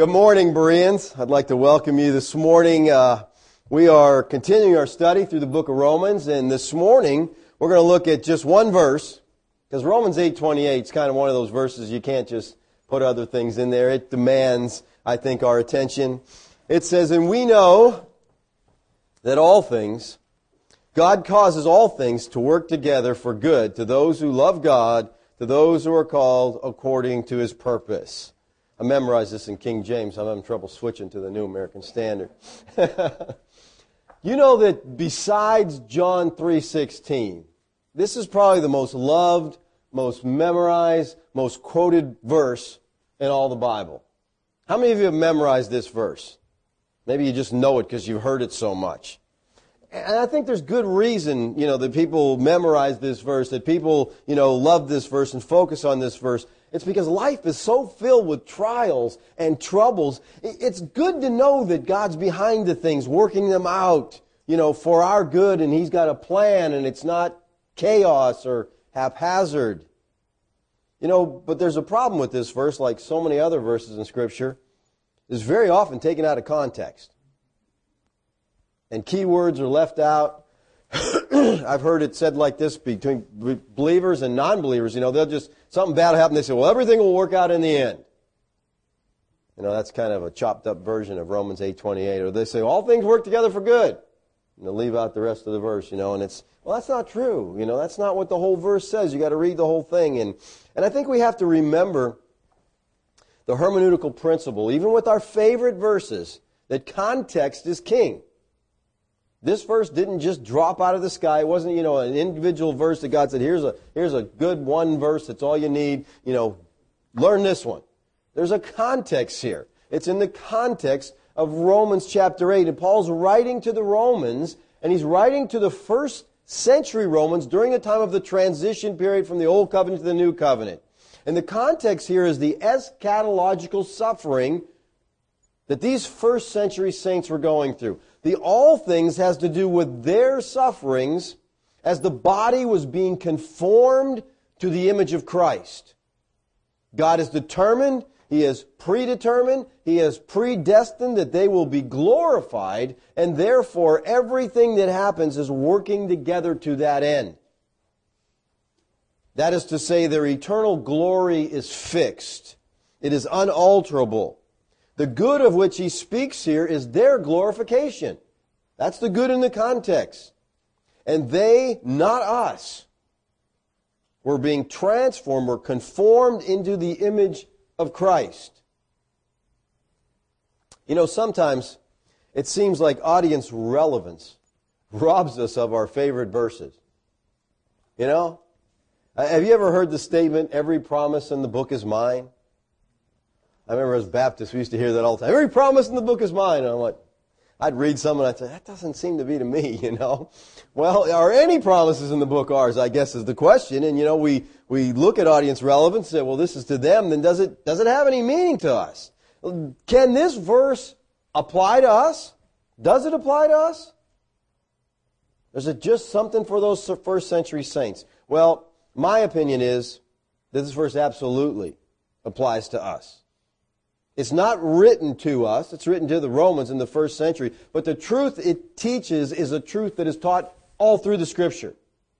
Good morning, Bereans. I'd like to welcome you this morning. We are continuing our study through the book of Romans, and this morning we're going to look at just one verse, because Romans 8:28 is kind of one of those verses you can't just put other things in there. It demands, I think, our attention. It says, "And we know that God causes all things to work together for good to those who love God, to those who are called according to His purpose." I memorized this in King James. I'm having trouble switching to the New American Standard. You know that besides John 3:16, this is probably the most loved, most memorized, most quoted verse in all the Bible. How many of you have memorized this verse? Maybe you just know it because you've heard it so much. And I think there's good reason, that people memorize this verse, that people, love this verse and focus on this verse. It's because life is so filled with trials and troubles. It's good to know that God's behind the things, working them out, for our good, and He's got a plan, and it's not chaos or haphazard. But there's a problem with this verse, like so many other verses in Scripture. It's very often taken out of context. And key words are left out. I've heard it said like this between believers and non-believers. They'll just, something bad will happen. They say, well, everything will work out in the end. That's kind of a chopped up version of Romans 8:28. Or they say, all things work together for good. And they'll leave out the rest of the verse, and it's, well, that's not true. That's not what the whole verse says. You got to read the whole thing. And I think we have to remember the hermeneutical principle, even with our favorite verses, that context is king. This verse didn't just drop out of the sky. It wasn't, an individual verse that God said, here's a good one verse, that's all you need. Learn this one. There's a context here. It's in the context of Romans chapter 8. And Paul's writing to the Romans, and he's writing to the first century Romans during the time of the transition period from the Old Covenant to the New Covenant. And the context here is the eschatological suffering that these first century saints were going through. The all things has to do with their sufferings as the body was being conformed to the image of Christ. God is determined, He has predetermined, He has predestined that they will be glorified, and therefore everything that happens is working together to that end. That is to say, their eternal glory is fixed. It is unalterable. The good of which he speaks here is their glorification. That's the good in the context. And they, not us, were being transformed or conformed into the image of Christ. Sometimes it seems like audience relevance robs us of our favorite verses. Have you ever heard the statement, every promise in the book is mine? I remember as Baptists, we used to hear that all the time. Every promise in the book is mine. And I'm like, I'd read some and I'd say, that doesn't seem to be to me, Well, are any promises in the book ours, I guess, is the question. And, we look at audience relevance and say, well, this is to them. Then does it have any meaning to us? Can this verse apply to us? Does it apply to us? Or is it just something for those first century saints? Well, my opinion is that this verse absolutely applies to us. It's not written to us. It's written to the Romans in the first century. But the truth it teaches is a truth that is taught all through the Scripture.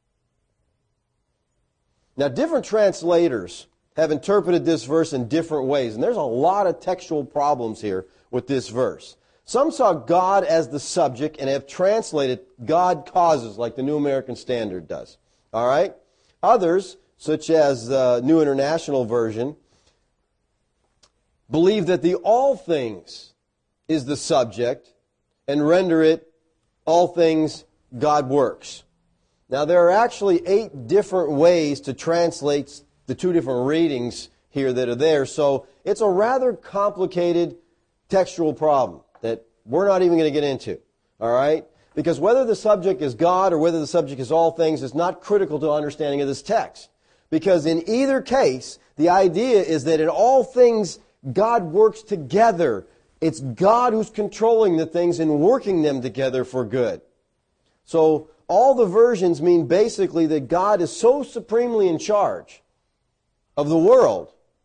Now, different translators have interpreted this verse in different ways. And there's a lot of textual problems here with this verse. Some saw God as the subject and have translated God causes like the New American Standard does. All right? Others, such as the New International Version, believe that the all things is the subject and render it all things God works. Now, there are actually 8 different ways to translate the 2 different readings here that are there, so it's a rather complicated textual problem that we're not even going to get into, all right? Because whether the subject is God or whether the subject is all things is not critical to understanding of this text. Because in either case, the idea is that in all things, God works together. It's God who's controlling the things and working them together for good. So all the versions mean basically that God is so supremely in charge of the world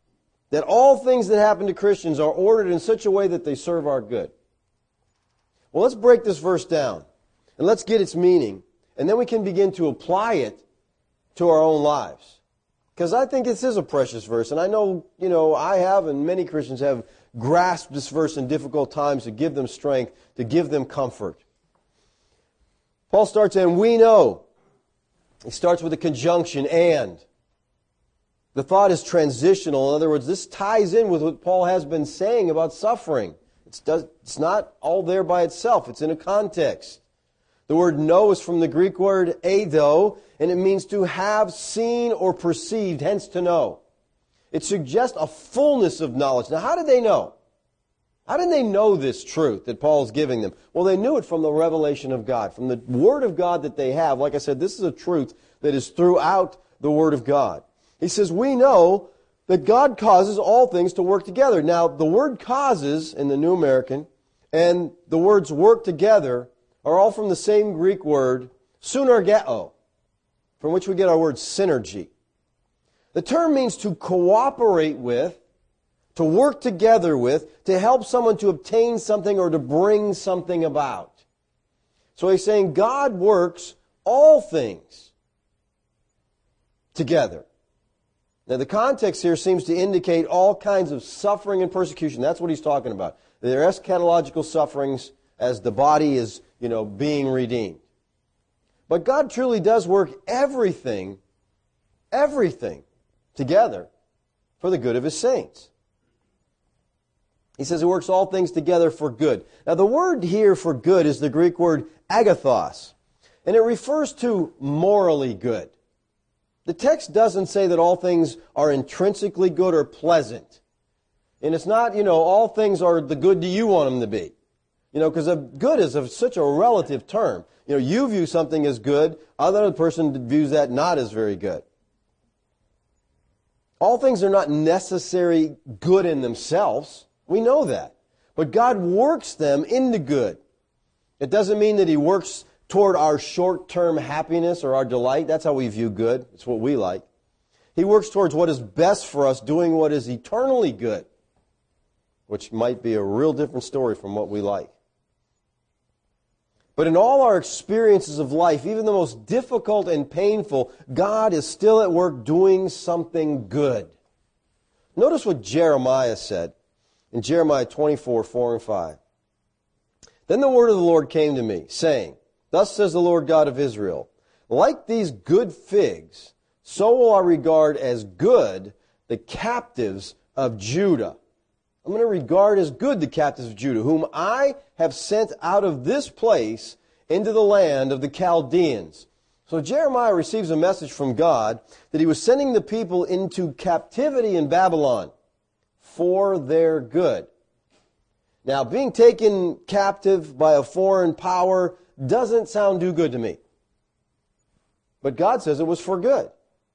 that all things that happen to Christians are ordered in such a way that they serve our good. Well, let's break this verse down, and let's get its meaning, and then we can begin to apply it to our own lives. Because I think this is a precious verse, and I know, I have, and many Christians have grasped this verse in difficult times to give them strength, to give them comfort. Paul starts, and we know. He starts with a conjunction, and. The thought is transitional. In other words, this ties in with what Paul has been saying about suffering. It's not all there by itself. It's in a context. The word know is from the Greek word eido, and it means to have seen or perceived, hence to know. It suggests a fullness of knowledge. Now, how did they know? How did they know this truth that Paul is giving them? Well, they knew it from the revelation of God, from the Word of God that they have. Like I said, this is a truth that is throughout the Word of God. He says, we know that God causes all things to work together. Now, the word causes in the New American and the words work together are all from the same Greek word, synergeo, from which we get our word synergy. The term means to cooperate with, to work together with, to help someone to obtain something or to bring something about. So he's saying God works all things together. Now, the context here seems to indicate all kinds of suffering and persecution. That's what he's talking about. There are eschatological sufferings as the body is, being redeemed. But God truly does work everything together for the good of His saints. He says He works all things together for good. Now, the word here for good is the Greek word agathos, and it refers to morally good. The text doesn't say that all things are intrinsically good or pleasant. And it's not, all things are the good you want them to be. Because good is such a relative term. You view something as good, another person views that not as very good. All things are not necessarily good in themselves. We know that. But God works them into good. It doesn't mean that He works toward our short-term happiness or our delight. That's how we view good. It's what we like. He works towards what is best for us, doing what is eternally good, which might be a real different story from what we like. But in all our experiences of life, even the most difficult and painful, God is still at work doing something good. Notice what Jeremiah said in Jeremiah 24, 4 and 5. Then the word of the Lord came to me, saying, Thus says the Lord God of Israel, like these good figs, so will I regard as good the captives of Judah. I'm going to regard as good the captives of Judah, whom I have sent out of this place into the land of the Chaldeans. So Jeremiah receives a message from God that He was sending the people into captivity in Babylon for their good. Now, being taken captive by a foreign power doesn't sound too good to me. But God says it was for good.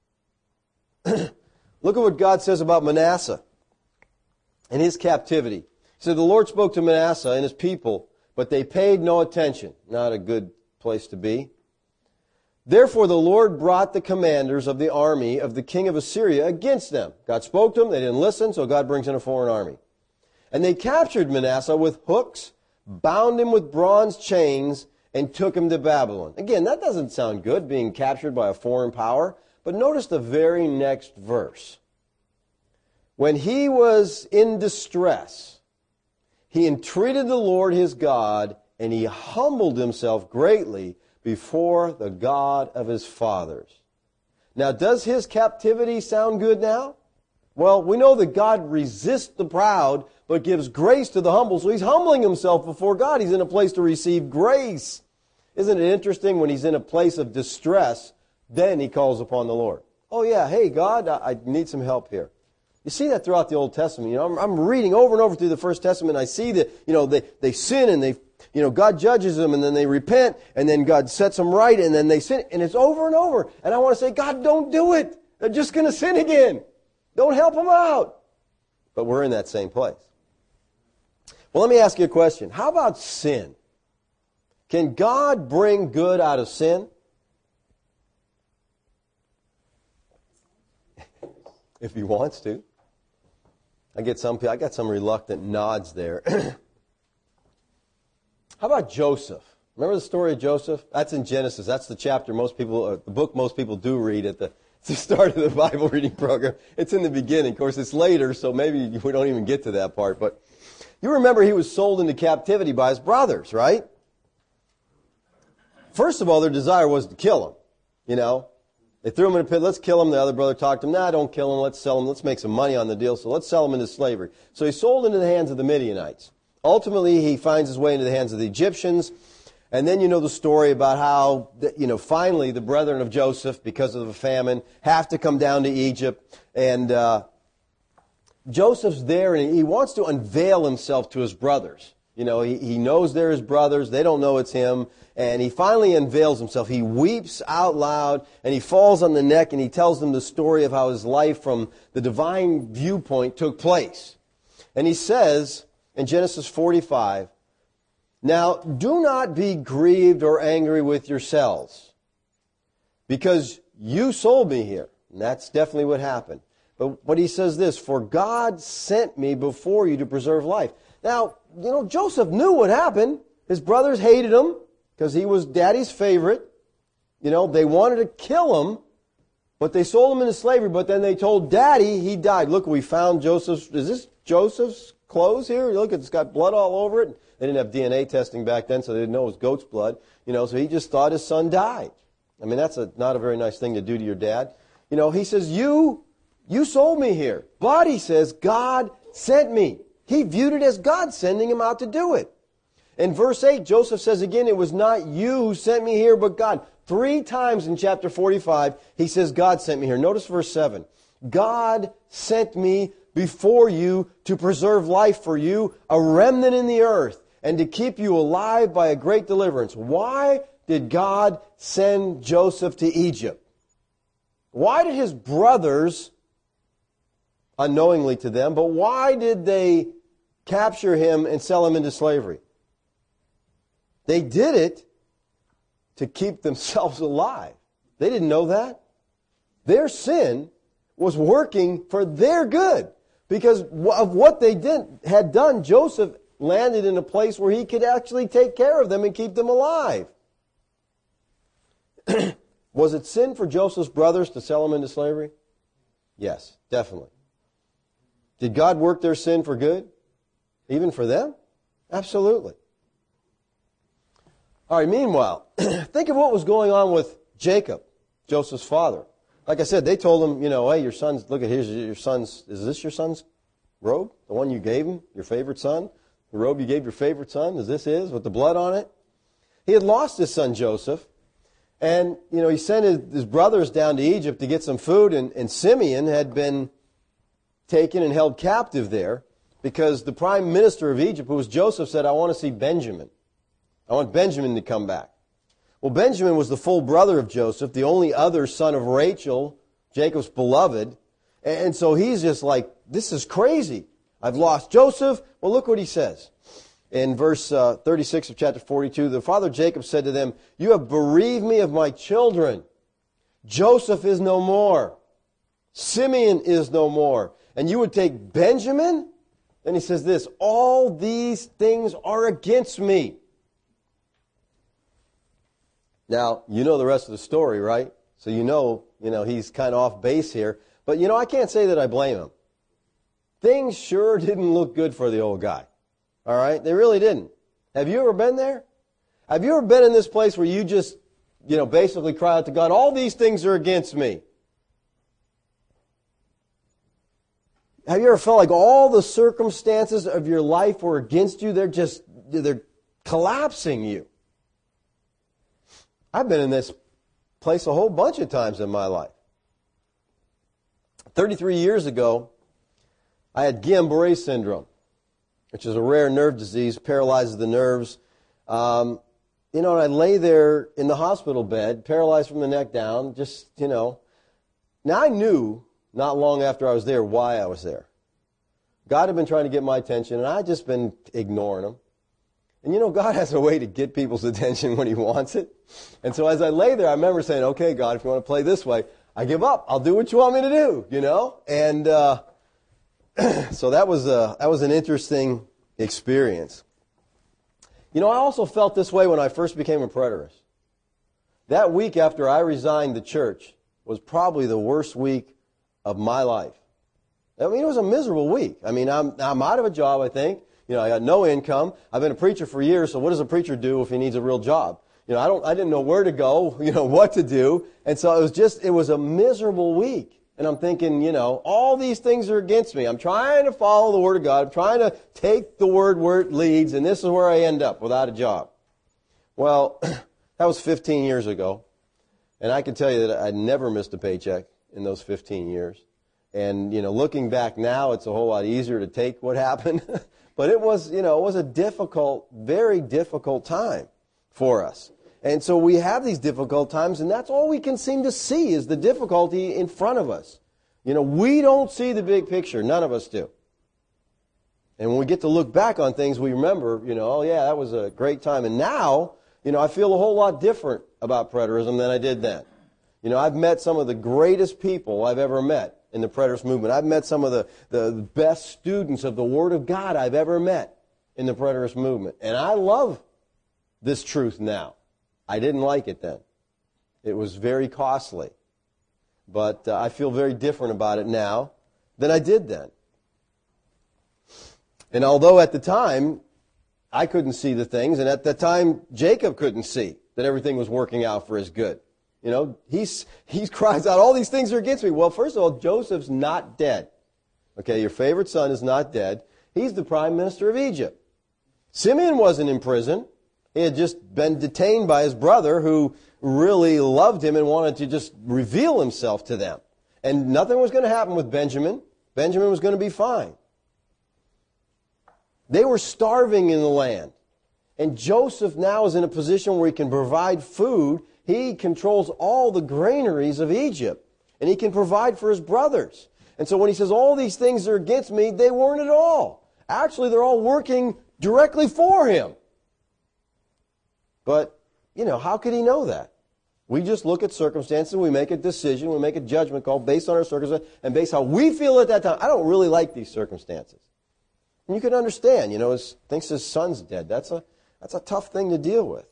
Look at what God says about Manasseh and his captivity. He said, the Lord spoke to Manasseh and his people, but they paid no attention. Not a good place to be. Therefore the Lord brought the commanders of the army of the king of Assyria against them. God spoke to them, they didn't listen, so God brings in a foreign army. And they captured Manasseh with hooks, bound him with bronze chains, and took him to Babylon. Again, that doesn't sound good, being captured by a foreign power. But notice the very next verse. When he was in distress, he entreated the Lord his God, and he humbled himself greatly before the God of his fathers. Now, does his captivity sound good now? Well, we know that God resists the proud, but gives grace to the humble. So he's humbling himself before God. He's in a place to receive grace. Isn't it interesting when he's in a place of distress, then he calls upon the Lord. Oh yeah, hey God, I need some help here. You see that throughout the Old Testament. I'm reading over and over through the First Testament, and I see that, they sin and God judges them, and then they repent, and then God sets them right, and then they sin, and it's over and over. And I want to say, God, don't do it. They're just going to sin again. Don't help them out. But we're in that same place. Well, let me ask you a question. How about sin? Can God bring good out of sin? If He wants to. I got some reluctant nods there. How about Joseph? Remember the story of Joseph? That's in Genesis. That's the chapter the book most people do read at the start of the Bible reading program. It's in the beginning. Of course, it's later, so maybe we don't even get to that part. But you remember he was sold into captivity by his brothers, right? First of all, their desire was to kill him. You know, they threw him in a pit. Let's kill him. The other brother talked to him. Nah, don't kill him. Let's sell him. Let's make some money on the deal. So let's sell him into slavery. So he's sold into the hands of the Midianites. Ultimately, he finds his way into the hands of the Egyptians. And then you know the story about how, finally the brethren of Joseph, because of the famine, have to come down to Egypt. And Joseph's there, and he wants to unveil himself to his brothers. You know, he knows they're his brothers. They don't know it's him. And he finally unveils himself. He weeps out loud, and he falls on the neck, and he tells them the story of how his life from the divine viewpoint took place. And he says in Genesis 45, "Now do not be grieved or angry with yourselves, because you sold me here." And that's definitely what happened. But he says this, "For God sent me before you to preserve life." Now, Joseph knew what happened. His brothers hated him because he was daddy's favorite. They wanted to kill him, but they sold him into slavery. But then they told daddy he died. Look, we found is this Joseph's clothes here? Look, it's got blood all over it. They didn't have DNA testing back then, so they didn't know it was goat's blood. So he just thought his son died. I mean, that's not a very nice thing to do to your dad. He says, you sold me here. But he says, God sent me. He viewed it as God sending him out to do it. In verse 8, Joseph says again, "It was not you who sent me here, but God." 3 times in chapter 45, he says, God sent me here. Notice verse 7. "God sent me before you to preserve life for you, a remnant in the earth, and to keep you alive by a great deliverance." Why did God send Joseph to Egypt? Why did his brothers, unknowingly to them, but why did they capture him and sell him into slavery? They did it to keep themselves alive. They didn't know that. Their sin was working for their good. Because of what they had done, Joseph landed in a place where he could actually take care of them and keep them alive. Was it sin for Joseph's brothers to sell him into slavery? Yes, definitely. Did God work their sin for good? Even for them? Absolutely. All right, meanwhile, think of what was going on with Jacob, Joseph's father. Like I said, they told him, hey, your son's, look at here's your son's, is this your son's robe? The one you gave him, your favorite son? The robe you gave your favorite son? Is this his with the blood on it? He had lost his son Joseph. And, he sent his brothers down to Egypt to get some food. And Simeon had been taken and held captive there because the prime minister of Egypt, who was Joseph, said, "I want to see Benjamin. I want Benjamin to come back." Well, Benjamin was the full brother of Joseph, the only other son of Rachel, Jacob's beloved. And so he's just like, this is crazy. I've lost Joseph. Well, look what he says. In verse 36 of chapter 42, the father Jacob said to them, "You have bereaved me of my children. Joseph is no more. Simeon is no more. And you would take Benjamin?" Then he says this, "All these things are against me." Now, you know the rest of the story, right? So you know he's kind of off base here. But, I can't say that I blame him. Things sure didn't look good for the old guy. All right? They really didn't. Have you ever been there? Have you ever been in this place where you just, basically cry out to God, "All these things are against me"? Have you ever felt like all the circumstances of your life were against you? They're collapsing you. I've been in this place a whole bunch of times in my life. 33 years ago, I had Guillain-Barré syndrome, which is a rare nerve disease, paralyzes the nerves. And I lay there in the hospital bed, paralyzed from the neck down, Now, I knew not long after I was there why I was there. God had been trying to get my attention, and I had just been ignoring him. And God has a way to get people's attention when he wants it. And so as I lay there, I remember saying, "Okay, God, if you want to play this way, I give up. I'll do what you want me to do," And So that was an interesting experience. You know, I also felt this way when I first became a preterist. That week after I resigned the church was probably the worst week of my life. I mean, it was a miserable week. I mean, I'm out of a job, I think. You know, I got no income. I've been a preacher for years, so what does a preacher do if he needs a real job? You know, I didn't know where to go, you know, what to do. And so it was a miserable week. And I'm thinking, you know, all these things are against me. I'm trying to follow the Word of God. I'm trying to take the Word where it leads, and this is where I end up, without a job. Well, that was 15 years ago. And I can tell you that I never missed a paycheck in those 15 years. And, you know, looking back now, it's a whole lot easier to take what happened. But it was, you know, it was a difficult, very difficult time for us. And so we have these difficult times, and that's all we can seem to see is the difficulty in front of us. You know, we don't see the big picture. None of us do. And when we get to look back on things, we remember, you know, oh yeah, that was a great time. And now, you know, I feel a whole lot different about preterism than I did then. You know, I've met some of the greatest people I've ever met in the preterist movement. I've met some of the best students of the Word of God I've ever met in the preterist movement. And I love this truth now. I didn't like it then. It was very costly. But I feel very different about it now than I did then. And although at the time I couldn't see the things, and at the time Jacob couldn't see that everything was working out for his good. You know, he cries out, all these things are against me. Well, first of all, Joseph's not dead. Okay, your favorite son is not dead. He's the prime minister of Egypt. Simeon wasn't in prison. He had just been detained by his brother who really loved him and wanted to just reveal himself to them. And nothing was going to happen with Benjamin. Benjamin was going to be fine. They were starving in the land. And Joseph now is in a position where he can provide food. He controls all the granaries of Egypt. And he can provide for his brothers. And so when he says all these things are against me, they weren't at all. Actually, they're all working directly for him. But, you know, how could he know that? We just look at circumstances, we make a decision, we make a judgment call based on our circumstances and based on how we feel at that time. I don't really like these circumstances. And you can understand, you know, thinks his son's dead. That's a tough thing to deal with.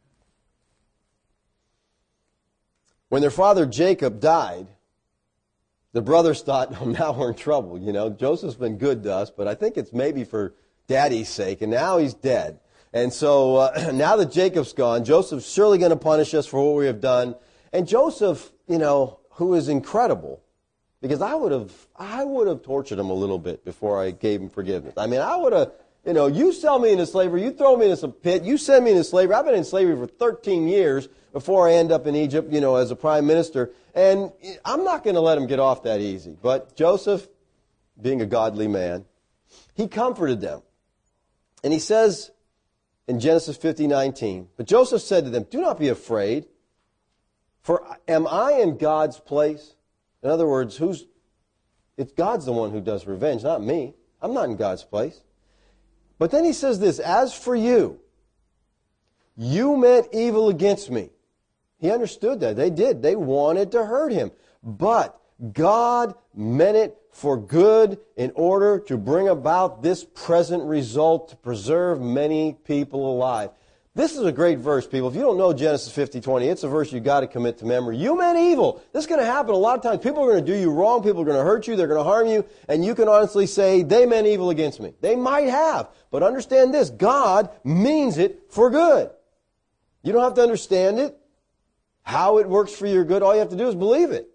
When their father Jacob died, the brothers thought, oh, now we're in trouble. You know, Joseph's been good to us, but I think it's maybe for daddy's sake, and now he's dead. And so now that Jacob's gone, Joseph's surely going to punish us for what we have done. And Joseph, you know, who is incredible, because I would have tortured him a little bit before I gave him forgiveness. I mean, I would have, you know, you sell me into slavery, you throw me into some pit, you send me into slavery. I've been in slavery for 13 years before I end up in Egypt, you know, as a prime minister. And I'm not going to let him get off that easy. But Joseph, being a godly man, he comforted them. And he says in Genesis 50:19, but Joseph said to them, do not be afraid, for am I in God's place? In other words, it's God's the one who does revenge, not me. I'm not in God's place. But then he says this, as for you, you meant evil against me. He understood that. They did. They wanted to hurt him. But God meant it for good in order to bring about this present result to preserve many people alive. This is a great verse, people. If you don't know Genesis 50:20, it's a verse you've got to commit to memory. You meant evil. This is going to happen a lot of times. People are going to do you wrong. People are going to hurt you. They're going to harm you. And you can honestly say, they meant evil against me. They might have. But understand this, God means it for good. You don't have to understand it, how it works for your good. All you have to do is believe it.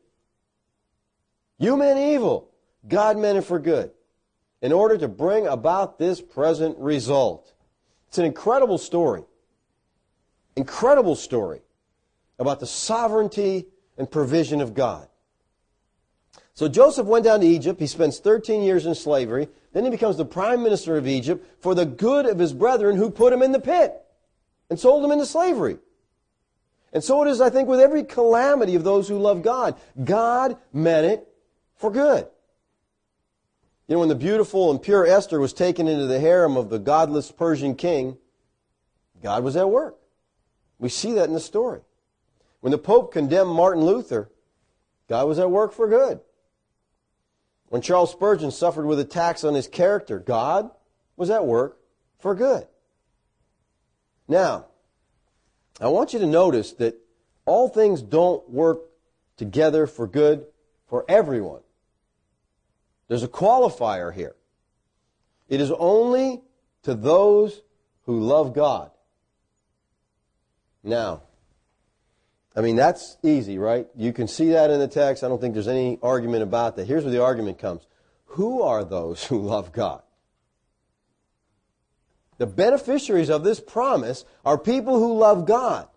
You meant evil. God meant it for good in order to bring about this present result. It's an incredible story. Incredible story about the sovereignty and provision of God. So Joseph went down to Egypt. He spends 13 years in slavery. Then he becomes the prime minister of Egypt for the good of his brethren who put him in the pit and sold him into slavery. And so it is, I think, with every calamity of those who love God. God meant it for good. You know, when the beautiful and pure Esther was taken into the harem of the godless Persian king, God was at work. We see that in the story. When the Pope condemned Martin Luther, God was at work for good. When Charles Spurgeon suffered with attacks on his character, God was at work for good. Now, I want you to notice that all things don't work together for good for everyone. There's a qualifier here. It is only to those who love God. Now, that's easy, right? You can see that in the text. I don't think there's any argument about that. Here's where the argument comes. Who are those who love God? The beneficiaries of this promise are people who love God.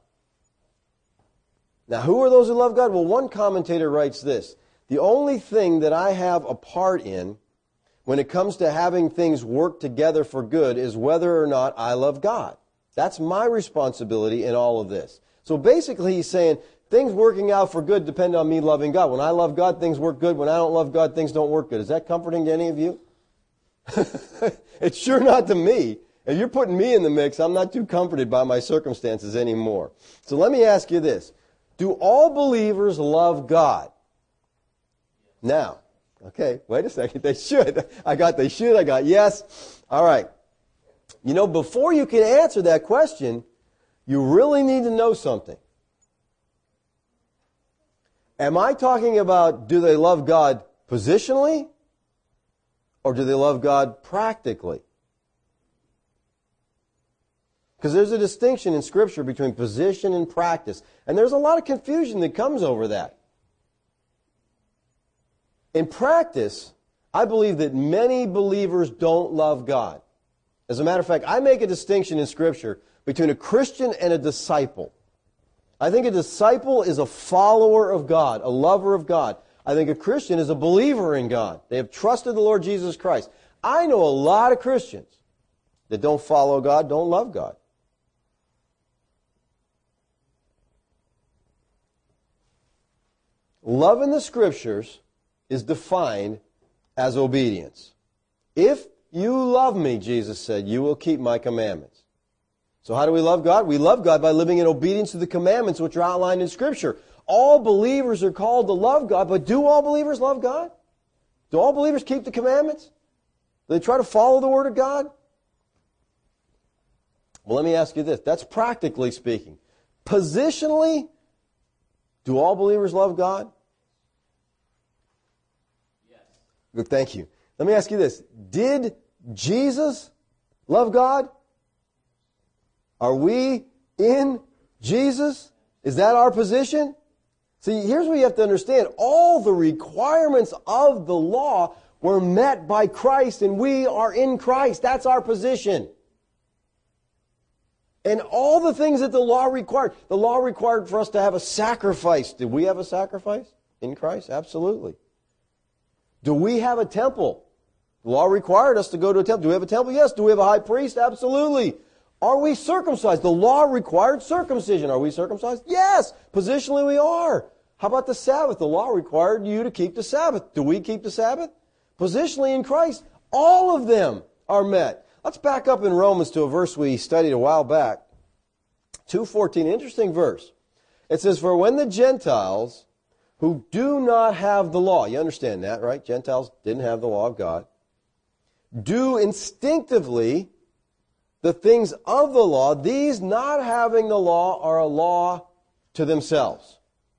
Now, who are those who love God? Well, one commentator writes this: the only thing that I have a part in when it comes to having things work together for good is whether or not I love God. That's my responsibility in all of this. So basically he's saying things working out for good depend on me loving God. When I love God, things work good. When I don't love God, things don't work good. Is that comforting to any of you? It's sure not to me. If you're putting me in the mix, I'm not too comforted by my circumstances anymore. So let me ask you this. Do all believers love God? Now, okay, wait a second. They should. I got they should. I got yes. All right. Before you can answer that question, you really need to know something. Am I talking about do they love God positionally or do they love God practically? Because there's a distinction in Scripture between position and practice. And there's a lot of confusion that comes over that. In practice, I believe that many believers don't love God. As a matter of fact, I make a distinction in Scripture between a Christian and a disciple. I think a disciple is a follower of God, a lover of God. I think a Christian is a believer in God. They have trusted the Lord Jesus Christ. I know a lot of Christians that don't follow God, don't love God. Love in the Scriptures is defined as obedience. If you love me, Jesus said, you will keep my commandments. So how do we love God? We love God by living in obedience to the commandments which are outlined in Scripture. All believers are called to love God, but do all believers love God? Do all believers keep the commandments? Do they try to follow the Word of God? Well, let me ask you this. That's practically speaking. Positionally, do all believers love God? Yes. Good, thank you. Let me ask you this. Did Jesus love God? Are we in Jesus? Is that our position? See, here's what you have to understand. All the requirements of the law were met by Christ, and we are in Christ. That's our position. And all the things that the law required for us to have a sacrifice. Did we have a sacrifice in Christ? Absolutely. Do we have a temple? The law required us to go to a temple. Do we have a temple? Yes. Do we have a high priest? Absolutely. Are we circumcised? The law required circumcision. Are we circumcised? Yes. Positionally we are. How about the Sabbath? The law required you to keep the Sabbath. Do we keep the Sabbath? Positionally in Christ, all of them are met. Let's back up in Romans to a verse we studied a while back. 2:14, interesting verse. It says, for when the Gentiles who do not have the law, you understand that, right? Gentiles didn't have the law of God, do instinctively the things of the law, these not having the law are a law to themselves.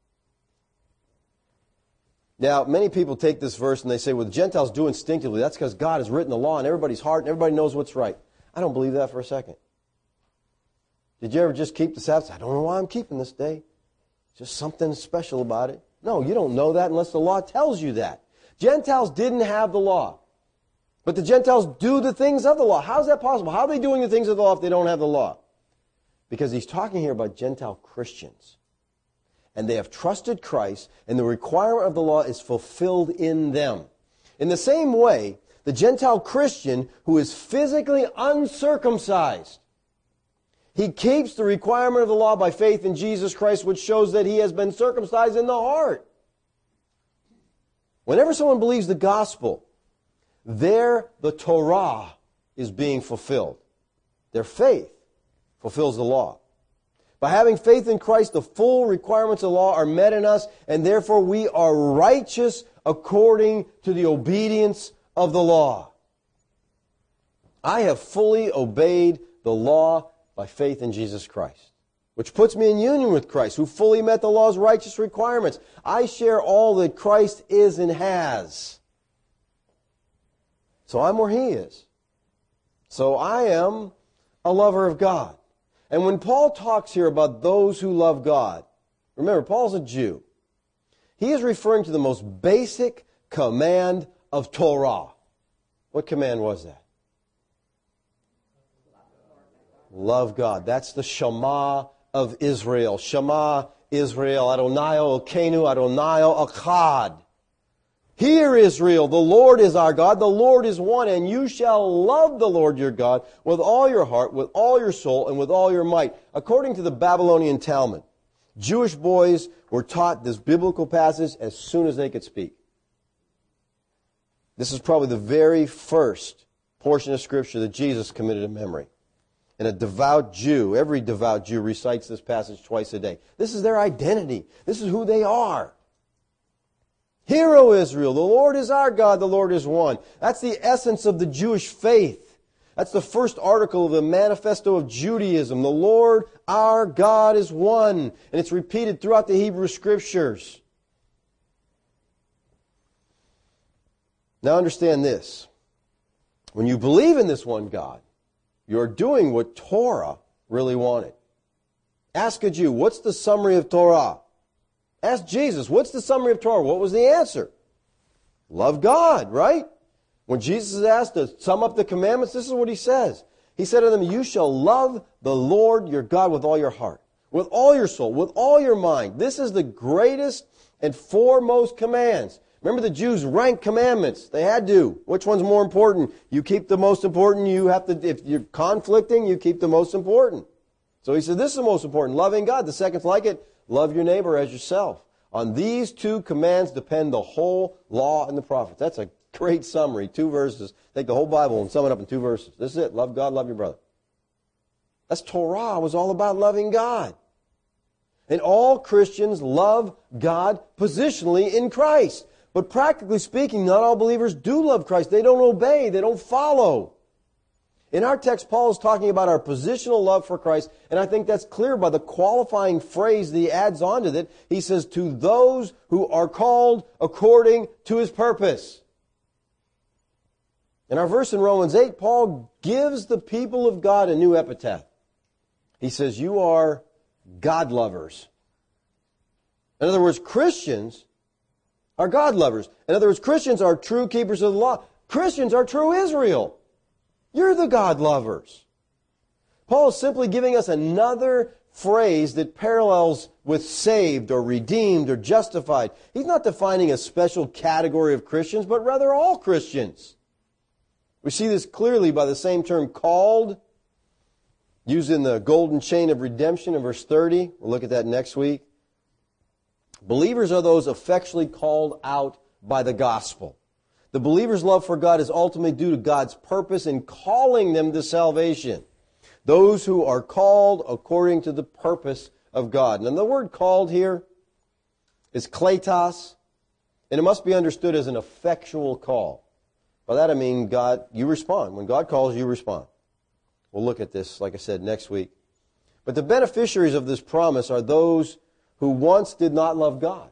Now, many people take this verse and they say, well, the Gentiles do instinctively. That's because God has written the law in everybody's heart and everybody knows what's right. I don't believe that for a second. Did you ever just keep the Sabbath? I don't know why I'm keeping this day. Just something special about it. No, you don't know that unless the law tells you that. Gentiles didn't have the law. But the Gentiles do the things of the law. How is that possible? How are they doing the things of the law if they don't have the law? Because he's talking here about Gentile Christians. And they have trusted Christ, and the requirement of the law is fulfilled in them. In the same way, the Gentile Christian who is physically uncircumcised, he keeps the requirement of the law by faith in Jesus Christ, which shows that he has been circumcised in the heart. Whenever someone believes the gospel, there the Torah is being fulfilled. Their faith fulfills the law. By having faith in Christ, the full requirements of the law are met in us, and therefore we are righteous according to the obedience of the law. I have fully obeyed the law by faith in Jesus Christ, which puts me in union with Christ, who fully met the law's righteous requirements. I share all that Christ is and has. So I'm where He is. So I am a lover of God. And when Paul talks here about those who love God, remember, Paul's a Jew. He is referring to the most basic command of Torah. What command was that? Love God. That's the Shema of Israel. Shema Israel, Adonai Elokeinu, Adonai Echad. Hear, Israel, the Lord is our God, the Lord is one, and you shall love the Lord your God with all your heart, with all your soul, and with all your might. According to the Babylonian Talmud, Jewish boys were taught this biblical passage as soon as they could speak. This is probably the very first portion of Scripture that Jesus committed to memory. And a devout Jew, every devout Jew recites this passage twice a day. This is their identity. This is who they are. Hear, O Israel, the Lord is our God, the Lord is one. That's the essence of the Jewish faith. That's the first article of the Manifesto of Judaism. The Lord, our God, is one. And it's repeated throughout the Hebrew Scriptures. Now understand this. When you believe in this one God, you're doing what Torah really wanted. Ask a Jew, what's the summary of Torah? Ask Jesus, what's the summary of Torah? What was the answer? Love God, right? When Jesus is asked to sum up the commandments, this is what He says. He said to them, you shall love the Lord your God with all your heart, with all your soul, with all your mind. This is the greatest and foremost commands. Remember, the Jews ranked commandments. They had to. Which one's more important? You keep the most important. You have to, if you're conflicting, you keep the most important. So He said, this is the most important. Loving God. The second's like it. Love your neighbor as yourself. On these two commands depend the whole law and the prophets. That's a great summary. 2 verses. Take the whole Bible and sum it up in 2 verses. This is it. Love God, love your brother. That's Torah. It was all about loving God. And all Christians love God positionally in Christ. But practically speaking, not all believers do love Christ. They don't obey. They don't follow. In our text, Paul is talking about our positional love for Christ, and I think that's clear by the qualifying phrase that he adds on to it. He says, to those who are called according to His purpose. In our verse in Romans 8, Paul gives the people of God a new epitaph. He says, you are God lovers. In other words, Christians are God lovers. In other words, Christians are true keepers of the law. Christians are true Israel. You're the God lovers. Paul is simply giving us another phrase that parallels with saved or redeemed or justified. He's not defining a special category of Christians, but rather all Christians. We see this clearly by the same term called, used in the golden chain of redemption in verse 30. We'll look at that next week. Believers are those effectually called out by the gospel. The believer's love for God is ultimately due to God's purpose in calling them to salvation. Those who are called according to the purpose of God. And the word called here is kletos, and it must be understood as an effectual call. By that I mean God, you respond. When God calls, you respond. We'll look at this, like I said, next week. But the beneficiaries of this promise are those who once did not love God.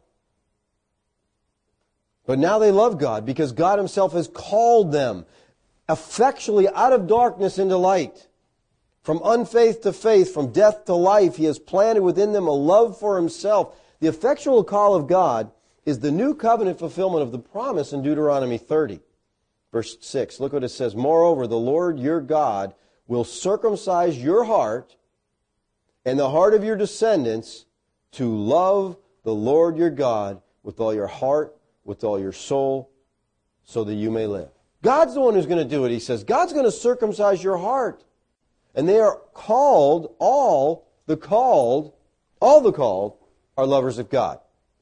But now they love God because God Himself has called them effectually out of darkness into light. From unfaith to faith, from death to life, He has planted within them a love for Himself. The effectual call of God is the new covenant fulfillment of the promise in Deuteronomy 30. Verse 6, look what it says. Moreover, the Lord your God will circumcise your heart and the heart of your descendants to love the Lord your God with all your heart, with all your soul, so that you may live. God's the one who's going to do it, he says. God's going to circumcise your heart. And they are called, all the called are lovers of God.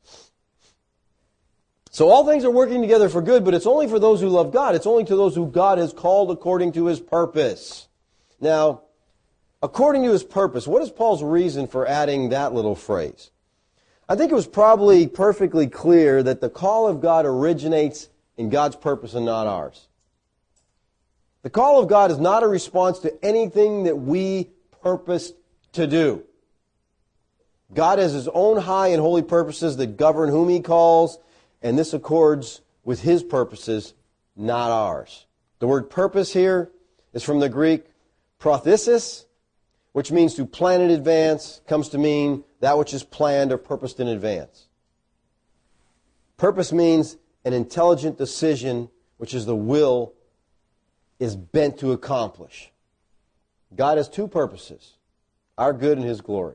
So all things are working together for good, but it's only for those who love God. It's only to those who God has called according to His purpose. Now, according to his purpose. What is Paul's reason for adding that little phrase? I think it was probably perfectly clear that the call of God originates in God's purpose and not ours. The call of God is not a response to anything that we purposed to do. God has His own high and holy purposes that govern whom He calls, and this accords with His purposes, not ours. The word purpose here is from the Greek prothesis, which means to plan in advance, comes to mean that which is planned or purposed in advance. Purpose means an intelligent decision, which is the will is bent to accomplish. God has two purposes, our good and His glory.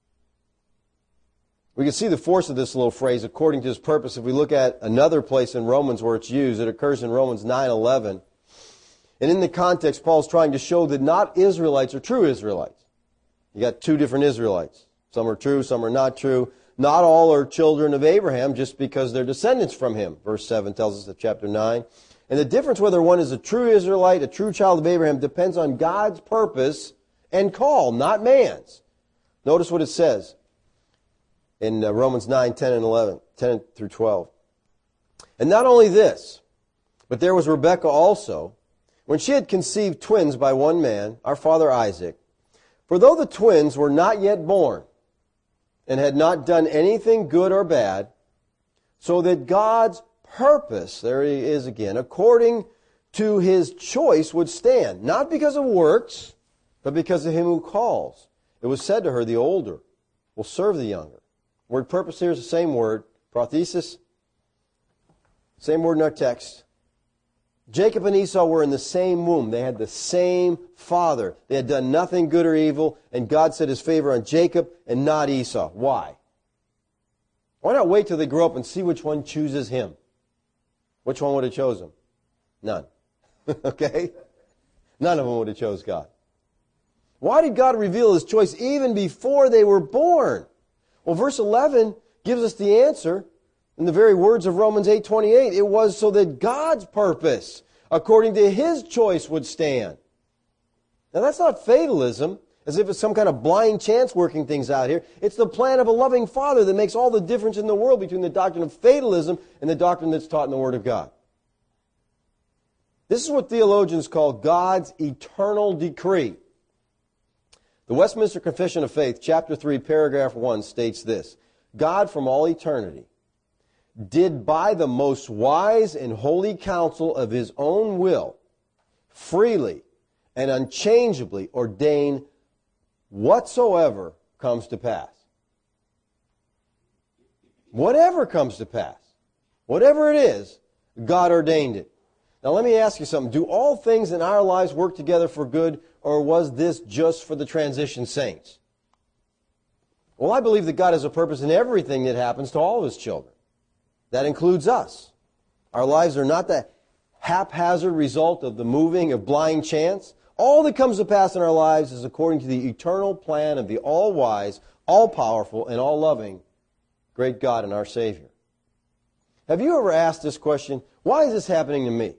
We can see the force of this little phrase, according to His purpose, if we look at another place in Romans where it's used. It occurs in Romans 9:11. And in the context, Paul's trying to show that not Israelites are true Israelites. You got two different Israelites. Some are true, some are not true. Not all are children of Abraham just because they're descendants from him. Verse 7 tells us in chapter 9. And the difference whether one is a true Israelite, a true child of Abraham, depends on God's purpose and call, not man's. Notice what it says in Romans 9, 10 and 11, 10 through 12. And not only this, but there was Rebekah also, when she had conceived twins by one man, our father Isaac. For though the twins were not yet born, and had not done anything good or bad, so that God's purpose, there he is again, according to His choice would stand, not because of works, but because of Him who calls. It was said to her, the older will serve the younger. Word purpose here is the same word, prothesis, same word in our text. Jacob and Esau were in the same womb. They had the same father. They had done nothing good or evil, and God set His favor on Jacob and not Esau. Why? Why not wait till they grow up and see which one chooses him? Which one would have chosen him? None. Okay? None of them would have chose God. Why did God reveal His choice even before they were born? Well, verse 11 gives us the answer. In the very words of Romans 8:28, it was so that God's purpose, according to His choice, would stand. Now that's not fatalism, as if it's some kind of blind chance working things out here. It's the plan of a loving Father that makes all the difference in the world between the doctrine of fatalism and the doctrine that's taught in the Word of God. This is what theologians call God's eternal decree. The Westminster Confession of Faith, chapter 3, paragraph 1, states this: God from all eternity did by the most wise and holy counsel of His own will freely and unchangeably ordain whatsoever comes to pass. Whatever comes to pass, whatever it is, God ordained it. Now let me ask you something. Do all things in our lives work together for good, or was this just for the transition saints? Well, I believe that God has a purpose in everything that happens to all of His children. That includes us. Our lives are not the haphazard result of the moving of blind chance. All that comes to pass in our lives is according to the eternal plan of the all-wise, all-powerful, and all-loving great God and our Savior. Have you ever asked this question, why is this happening to me?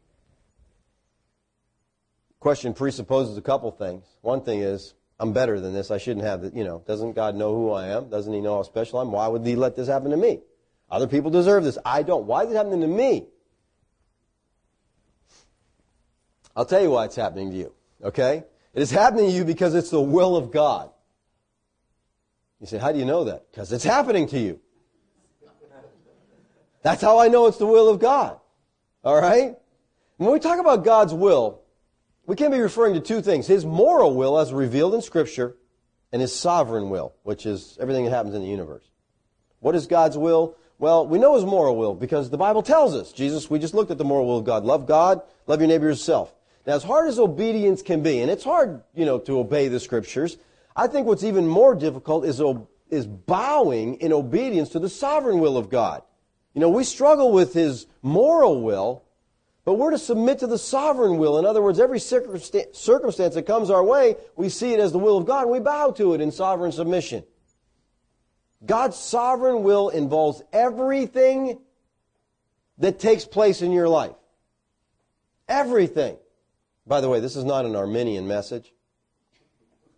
The question presupposes a couple things. One thing is, I'm better than this. I shouldn't have it. Doesn't God know who I am? Doesn't He know how special I am? Why would He let this happen to me? Other people deserve this. I don't. Why is it happening to me? I'll tell you why it's happening to you. Okay? It is happening to you because it's the will of God. You say, how do you know that? Because it's happening to you. That's how I know it's the will of God. All right? When we talk about God's will, we can be referring to two things. His moral will as revealed in Scripture, and His sovereign will, which is everything that happens in the universe. What is God's will? Well, we know His moral will because the Bible tells us. We just looked at the moral will of God. Love God, love your neighbor as yourself. Now, as hard as obedience can be, and it's hard, to obey the Scriptures, I think what's even more difficult is bowing in obedience to the sovereign will of God. We struggle with His moral will, but we're to submit to the sovereign will. In other words, every circumstance that comes our way, we see it as the will of God, and we bow to it in sovereign submission. God's sovereign will involves everything that takes place in your life. Everything. By the way, this is not an Arminian message.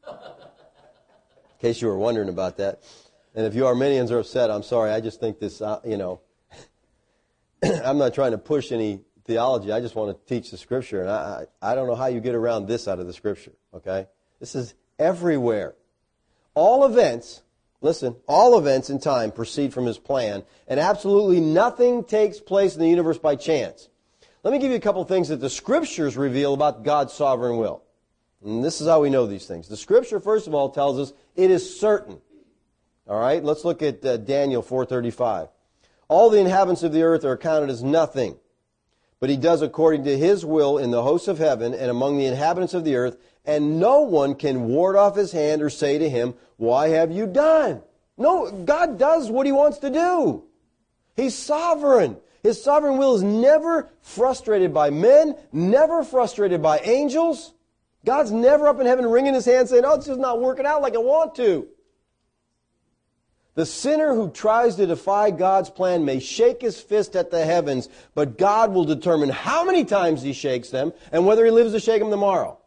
In case you were wondering about that. And if you Arminians are upset, I'm sorry. I just think this, I'm not trying to push any theology. I just want to teach the Scripture. And I don't know how you get around this out of the Scripture, okay? This is everywhere. All events, listen, all events in time proceed from His plan, and absolutely nothing takes place in the universe by chance. Let me give you a couple things that the Scriptures reveal about God's sovereign will. And this is how we know these things. The Scripture, first of all, tells us it is certain. All right, let's look at Daniel 4:35. All the inhabitants of the earth are accounted as nothing, but He does according to His will in the hosts of heaven and among the inhabitants of the earth, and no one can ward off His hand or say to Him, "Why have you done?" No, God does what He wants to do. He's sovereign. His sovereign will is never frustrated by men, never frustrated by angels. God's never up in heaven wringing His hand saying, "Oh, it's just not working out like I want to." The sinner who tries to defy God's plan may shake his fist at the heavens, but God will determine how many times he shakes them and whether he lives to shake them tomorrow.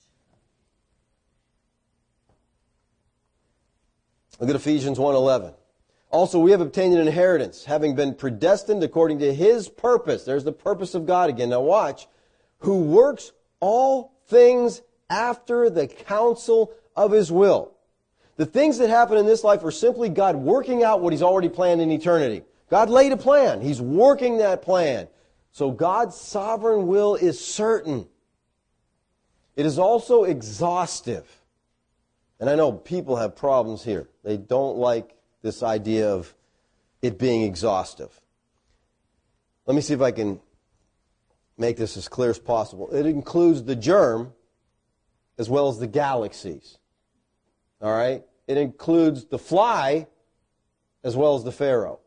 Look at Ephesians 1:11. Also, we have obtained an inheritance, having been predestined according to His purpose. There's the purpose of God again. Now watch. Who works all things after the counsel of His will. The things that happen in this life are simply God working out what He's already planned in eternity. God laid a plan. He's working that plan. So God's sovereign will is certain. It is also exhaustive. And I know people have problems here. They don't like this idea of it being exhaustive. Let me see if I can make this as clear as possible. It includes the germ as well as the galaxies. All right? It includes the fly as well as the pharaoh.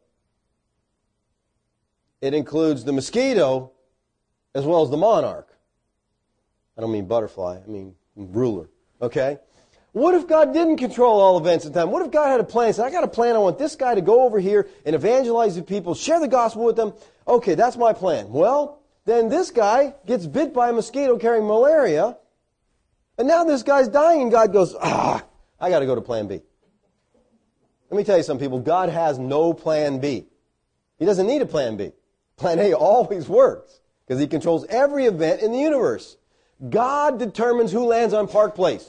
It includes the mosquito as well as the monarch. I don't mean butterfly, I mean ruler. Okay? What if God didn't control all events in time? What if God had a plan? He said, I got a plan. I want this guy to go over here and evangelize the people, share the gospel with them. Okay, that's my plan. Well, then this guy gets bit by a mosquito carrying malaria, and now this guy's dying, and God goes, I got to go to plan B. Let me tell you something, people. God has no plan B. He doesn't need a plan B. Plan A always works because He controls every event in the universe. God determines who lands on Park Place.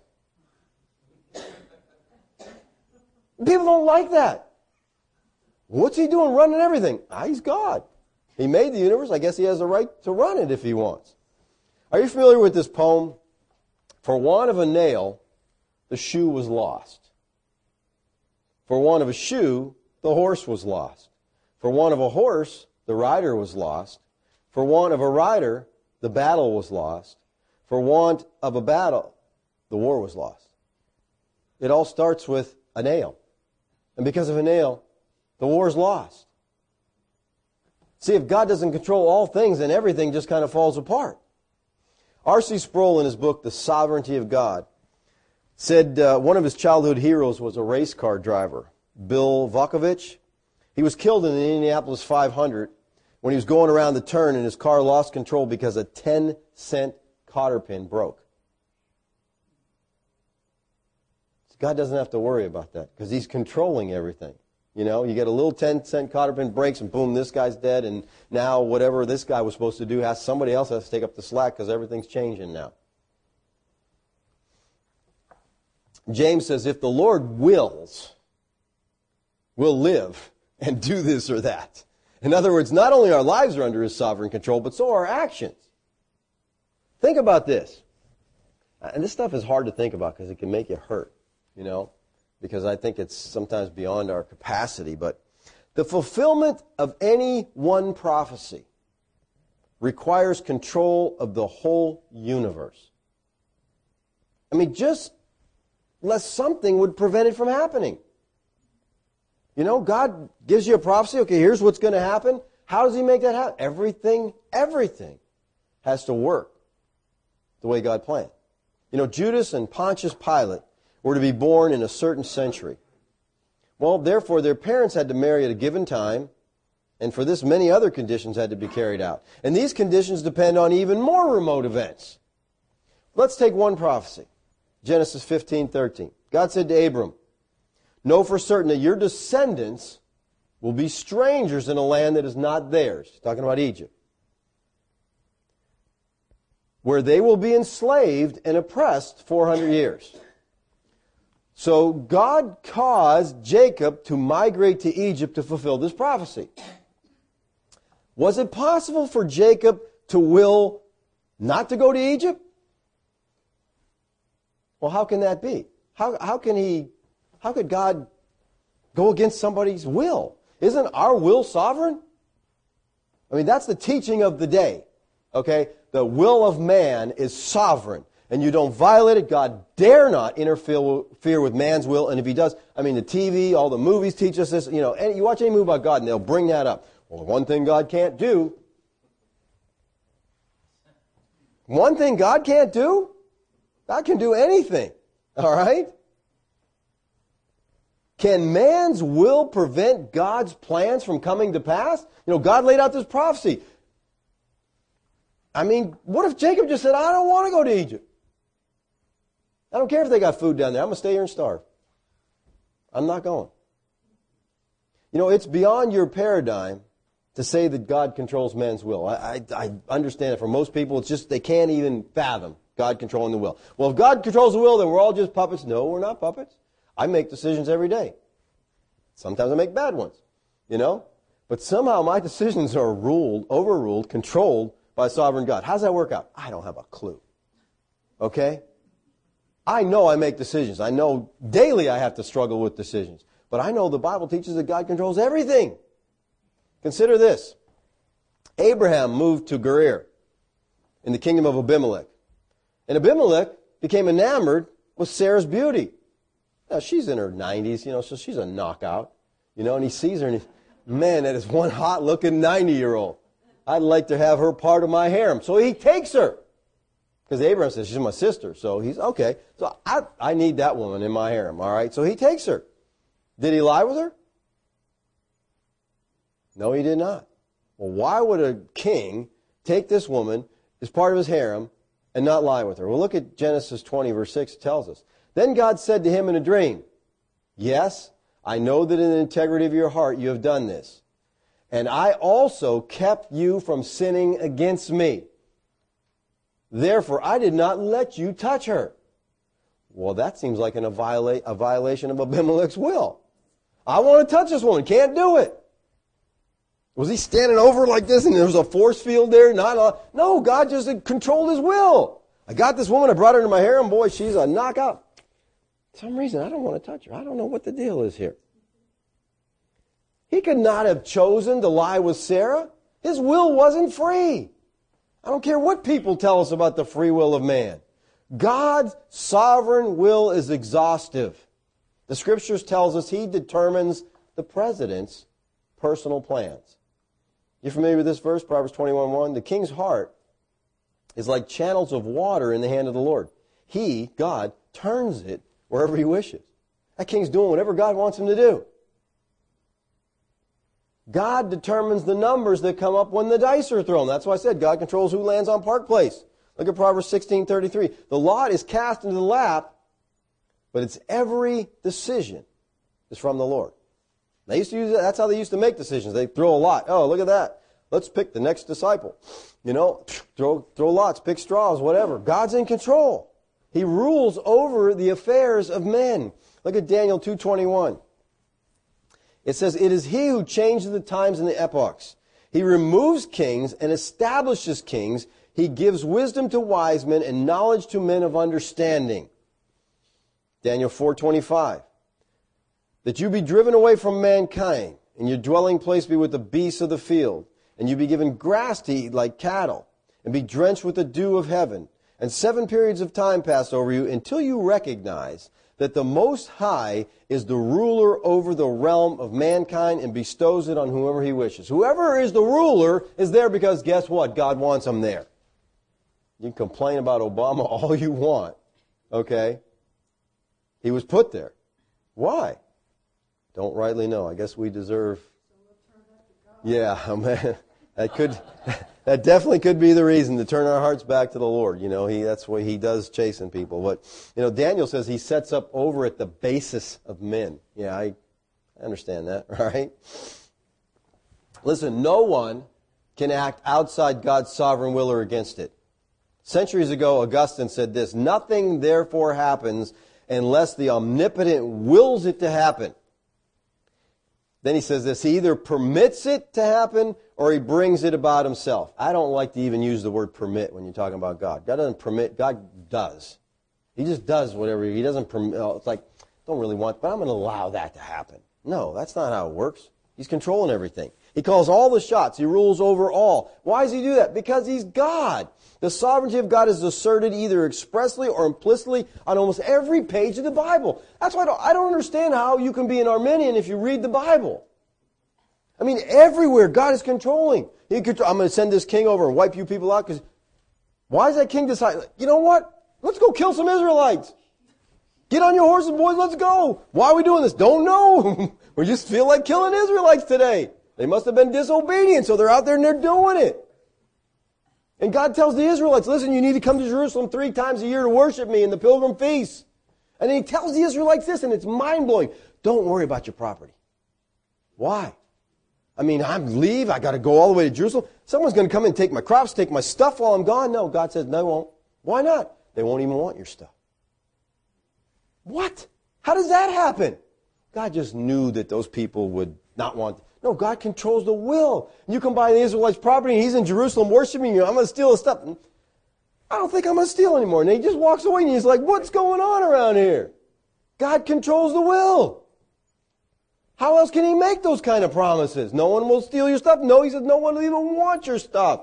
People don't like that. What's He doing running everything? He's God. He made the universe. I guess He has the right to run it if He wants. Are you familiar with this poem? For want of a nail, the shoe was lost. For want of a shoe, the horse was lost. For want of a horse, the rider was lost. For want of a rider, the battle was lost. For want of a battle, the war was lost. It all starts with a nail. And because of a nail, the war's lost. See, if God doesn't control all things, then everything just kind of falls apart. R.C. Sproul, in his book, The Sovereignty of God, said one of his childhood heroes was a race car driver, Bill Vukovich. He was killed in the Indianapolis 500 when he was going around the turn and his car lost control because a 10-cent cotter pin broke. God doesn't have to worry about that because He's controlling everything. You know, you get a little 10-cent cotter pin breaks and boom, this guy's dead, and now whatever this guy was supposed to do, somebody else has to take up the slack because everything's changing now. James says, if the Lord wills, we'll live and do this or that. In other words, not only our lives are under His sovereign control, but so are our actions. Think about this. And this stuff is hard to think about because it can make you hurt, you know, because I think it's sometimes beyond our capacity. But the fulfillment of any one prophecy requires control of the whole universe. I mean, just lest something would prevent it from happening. You know, God gives you a prophecy. Okay, here's what's going to happen. How does He make that happen? Everything has to work the way God planned. You know, Judas and Pontius Pilate were to be born in a certain century. Well, therefore, their parents had to marry at a given time, and for this, many other conditions had to be carried out. And these conditions depend on even more remote events. Let's take one prophecy. Genesis 15:13. God said to Abram, know for certain that your descendants will be strangers in a land that is not theirs. He's talking about Egypt. Where they will be enslaved and oppressed 400 years. So God caused Jacob to migrate to Egypt to fulfill this prophecy. Was it possible for Jacob to will not to go to Egypt? Well, how can that be? How could God go against somebody's will? Isn't our will sovereign? I mean, that's the teaching of the day. Okay? The will of man is sovereign. And you don't violate it. God dare not interfere with man's will. And if he does, I mean, the TV, all the movies teach us this. You know, you watch any movie about God and they'll bring that up. Well, the one thing God can't do. One thing God can't do? God can do anything. All right? Can man's will prevent God's plans from coming to pass? You know, God laid out this prophecy. I mean, what if Jacob just said, I don't want to go to Egypt. I don't care if they got food down there. I'm going to stay here and starve. I'm not going. You know, it's beyond your paradigm to say that God controls man's will. I understand it. For most people, it's just they can't even fathom God controlling the will. Well, if God controls the will, then we're all just puppets. No, we're not puppets. I make decisions every day. Sometimes I make bad ones, you know. But somehow my decisions are overruled, controlled by sovereign God. How does that work out? I don't have a clue. Okay? I know I make decisions. I know daily I have to struggle with decisions. But I know the Bible teaches that God controls everything. Consider this. Abraham moved to Gerar in the kingdom of Abimelech. And Abimelech became enamored with Sarah's beauty. Now, she's in her 90s, you know, so she's a knockout. You know, and he sees her and he's, man, that is one hot-looking 90-year-old. I'd like to have her part of my harem. So he takes her. Because Abraham says, she's my sister. So he's, okay. So I need that woman in my harem, all right? So he takes her. Did he lie with her? No, he did not. Well, why would a king take this woman as part of his harem and not lie with her? Well, look at Genesis 20, verse 6. It tells us. Then God said to him in a dream, yes, I know that in the integrity of your heart you have done this. And I also kept you from sinning against me. Therefore, I did not let you touch her. Well, that seems like a violation of Abimelech's will. I want to touch this woman. Can't do it. Was he standing over like this and there was a force field there? No, God just controlled his will. I got this woman. I brought her into my harem. Boy, she's a knockout. For some reason, I don't want to touch her. I don't know what the deal is here. He could not have chosen to lie with Sarah. His will wasn't free. I don't care what people tell us about the free will of man. God's sovereign will is exhaustive. The Scriptures tells us He determines the president's personal plans. You familiar with this verse, Proverbs 21:1? The king's heart is like channels of water in the hand of the Lord. He, God, turns it wherever He wishes. That king's doing whatever God wants him to do. God determines the numbers that come up when the dice are thrown. That's why I said God controls who lands on Park Place. Look at Proverbs 16:33. The lot is cast into the lap, but its every decision is from the Lord. They used to use that. That's how they used to make decisions. They throw a lot. Oh, look at that. Let's pick the next disciple. You know, throw lots, pick straws, whatever. God's in control. He rules over the affairs of men. Look at Daniel 2:21. It says, it is He who changes the times and the epochs. He removes kings and establishes kings. He gives wisdom to wise men and knowledge to men of understanding. Daniel 4:25. That you be driven away from mankind, and your dwelling place be with the beasts of the field, and you be given grass to eat like cattle, and be drenched with the dew of heaven. And 7 periods of time pass over you until you recognize that the Most High is the ruler over the realm of mankind and bestows it on whoever He wishes. Whoever is the ruler is there because guess what? God wants them there. You can complain about Obama all you want, okay? He was put there. Why? Don't rightly know. I guess we deserve... Yeah, man, That definitely could be the reason to turn our hearts back to the Lord. That's what He does chasing people. But, Daniel says He sets up over at the basis of men. Yeah, I understand that, right? Listen, no one can act outside God's sovereign will or against it. Centuries ago, Augustine said this: nothing therefore happens unless the omnipotent wills it to happen. Then he says this: He either permits it to happen or He brings it about Himself. I don't like to even use the word permit when you're talking about God. God doesn't permit, God does. He just does whatever. He doesn't permit. It's like, don't really want, but I'm going to allow that to happen. No, that's not how it works. He's controlling everything. He calls all the shots. He rules over all. Why does He do that? Because He's God. The sovereignty of God is asserted either expressly or implicitly on almost every page of the Bible. That's why I don't understand how you can be an Arminian if you read the Bible. I mean, everywhere God is controlling. I'm going to send this king over and wipe you people out because why does that king decide, you know what? Let's go kill some Israelites. Get on your horses, boys, let's go. Why are we doing this? Don't know. We just feel like killing Israelites today. They must have been disobedient, so they're out there and they're doing it. And God tells the Israelites, listen, you need to come to Jerusalem 3 times a year to worship me in the pilgrim feasts. And then He tells the Israelites this, and it's mind-blowing. Don't worry about your property. Why? I mean, I got to go all the way to Jerusalem. Someone's going to come and take my crops, take my stuff while I'm gone. No, God says, no, they won't. Why not? They won't even want your stuff. What? How does that happen? God just knew that those people would not want. No, God controls the will. You come by the Israelites' property and He's in Jerusalem worshiping you. I'm going to steal his stuff. I don't think I'm going to steal anymore. And He just walks away and He's like, what's going on around here? God controls the will. How else can He make those kind of promises? No one will steal your stuff. No, He says no one will even want your stuff.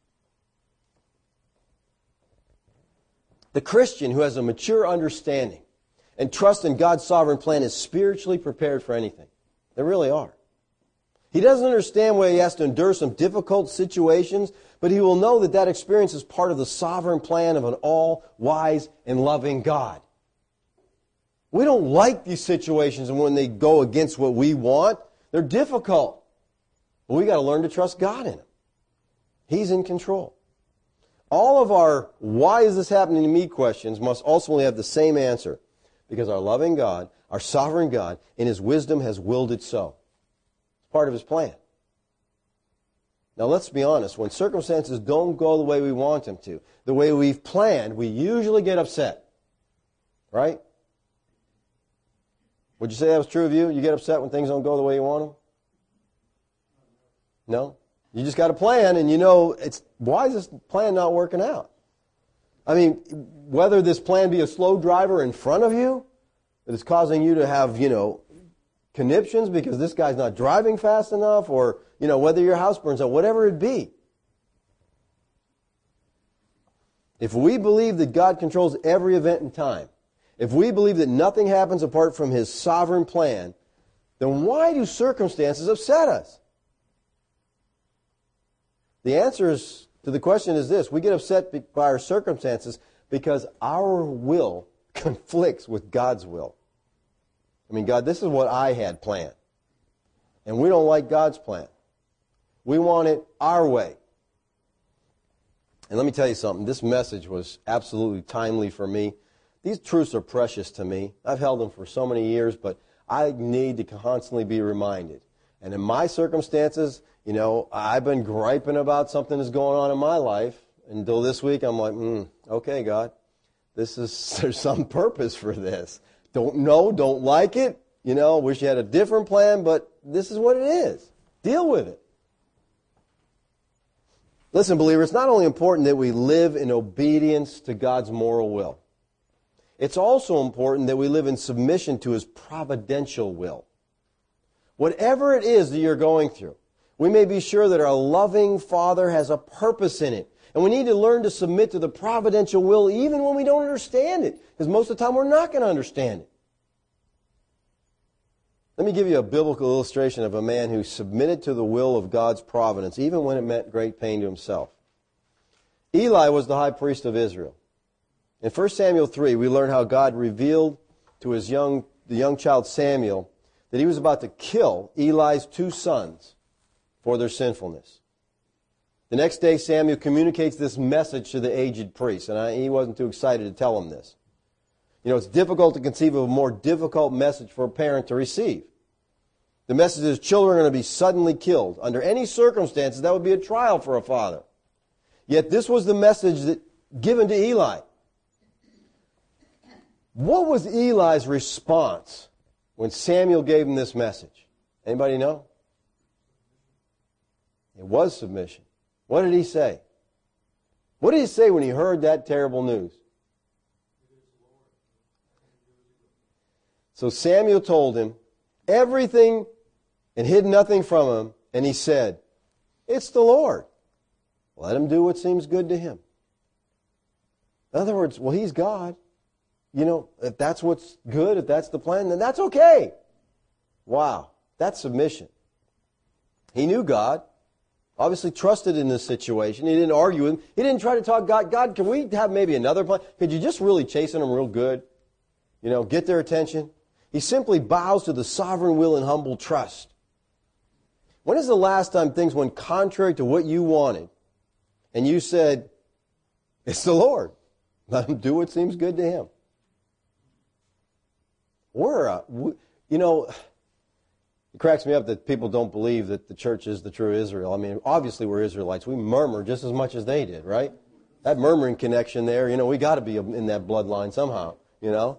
The Christian who has a mature understanding and trust in God's sovereign plan is spiritually prepared for anything. They really are. He doesn't understand why he has to endure some difficult situations, but he will know that that experience is part of the sovereign plan of an all-wise and loving God. We don't like these situations when they go against what we want. They're difficult. But we got to learn to trust God in them. He's in control. All of our why is this happening to me questions must ultimately have the same answer. Because our loving God, our sovereign God, in His wisdom has willed it so. It's part of His plan. Now let's be honest, when circumstances don't go the way we want them to, the way we've planned, we usually get upset. Right? Would you say that was true of you? You get upset when things don't go the way you want them? No? You just got a plan and you know, why is this plan not working out? I mean, whether this plan be a slow driver in front of you that is causing you to have, conniptions because this guy's not driving fast enough, or, whether your house burns out, whatever it be. If we believe that God controls every event in time, if we believe that nothing happens apart from His sovereign plan, then why do circumstances upset us? The answer to the question is this: we get upset by our circumstances because our will conflicts with God's will. I mean, God, this is what I had planned. And we don't like God's plan. We want it our way. And let me tell you something. This message was absolutely timely for me. These truths are precious to me. I've held them for so many years, but I need to constantly be reminded. And in my circumstances, I've been griping about something that's going on in my life until this week. I'm like, okay, God, there's some purpose for this. Don't like it. Wish you had a different plan, but this is what it is. Deal with it. Listen, believer, it's not only important that we live in obedience to God's moral will. It's also important that we live in submission to His providential will. Whatever it is that you're going through, we may be sure that our loving Father has a purpose in it. And we need to learn to submit to the providential will even when we don't understand it. Because most of the time we're not going to understand it. Let me give you a biblical illustration of a man who submitted to the will of God's providence, even when it meant great pain to himself. Eli was the high priest of Israel. In 1 Samuel 3, we learn how God revealed to the young child Samuel that He was about to kill Eli's 2 sons for their sinfulness. The next day, Samuel communicates this message to the aged priest, and he wasn't too excited to tell him this. You know, it's difficult to conceive of a more difficult message for a parent to receive. The message is children are going to be suddenly killed. Under any circumstances, that would be a trial for a father. Yet this was the message given to Eli. What was Eli's response when Samuel gave him this message? Anybody know? It was submission. What did he say? What did he say when he heard that terrible news? So Samuel told him everything and hid nothing from him, and he said, "It's the Lord. Let him do what seems good to him." In other words, well, he's God. You know, if that's what's good, if that's the plan, then that's okay. Wow, that's submission. He knew God, obviously trusted in this situation. He didn't argue with him. He didn't try to talk God. God, can we have maybe another plan? Could you just really chasten them real good? You know, get their attention. He simply bows to the sovereign will in humble trust. When is the last time things went contrary to what you wanted and you said, "It's the Lord. Let him do what seems good to him"? You know, it cracks me up that people don't believe that the church is the true Israel. I mean, obviously we're Israelites. We murmur just as much as they did, right? That murmuring connection there, you know, we got to be in that bloodline somehow, you know.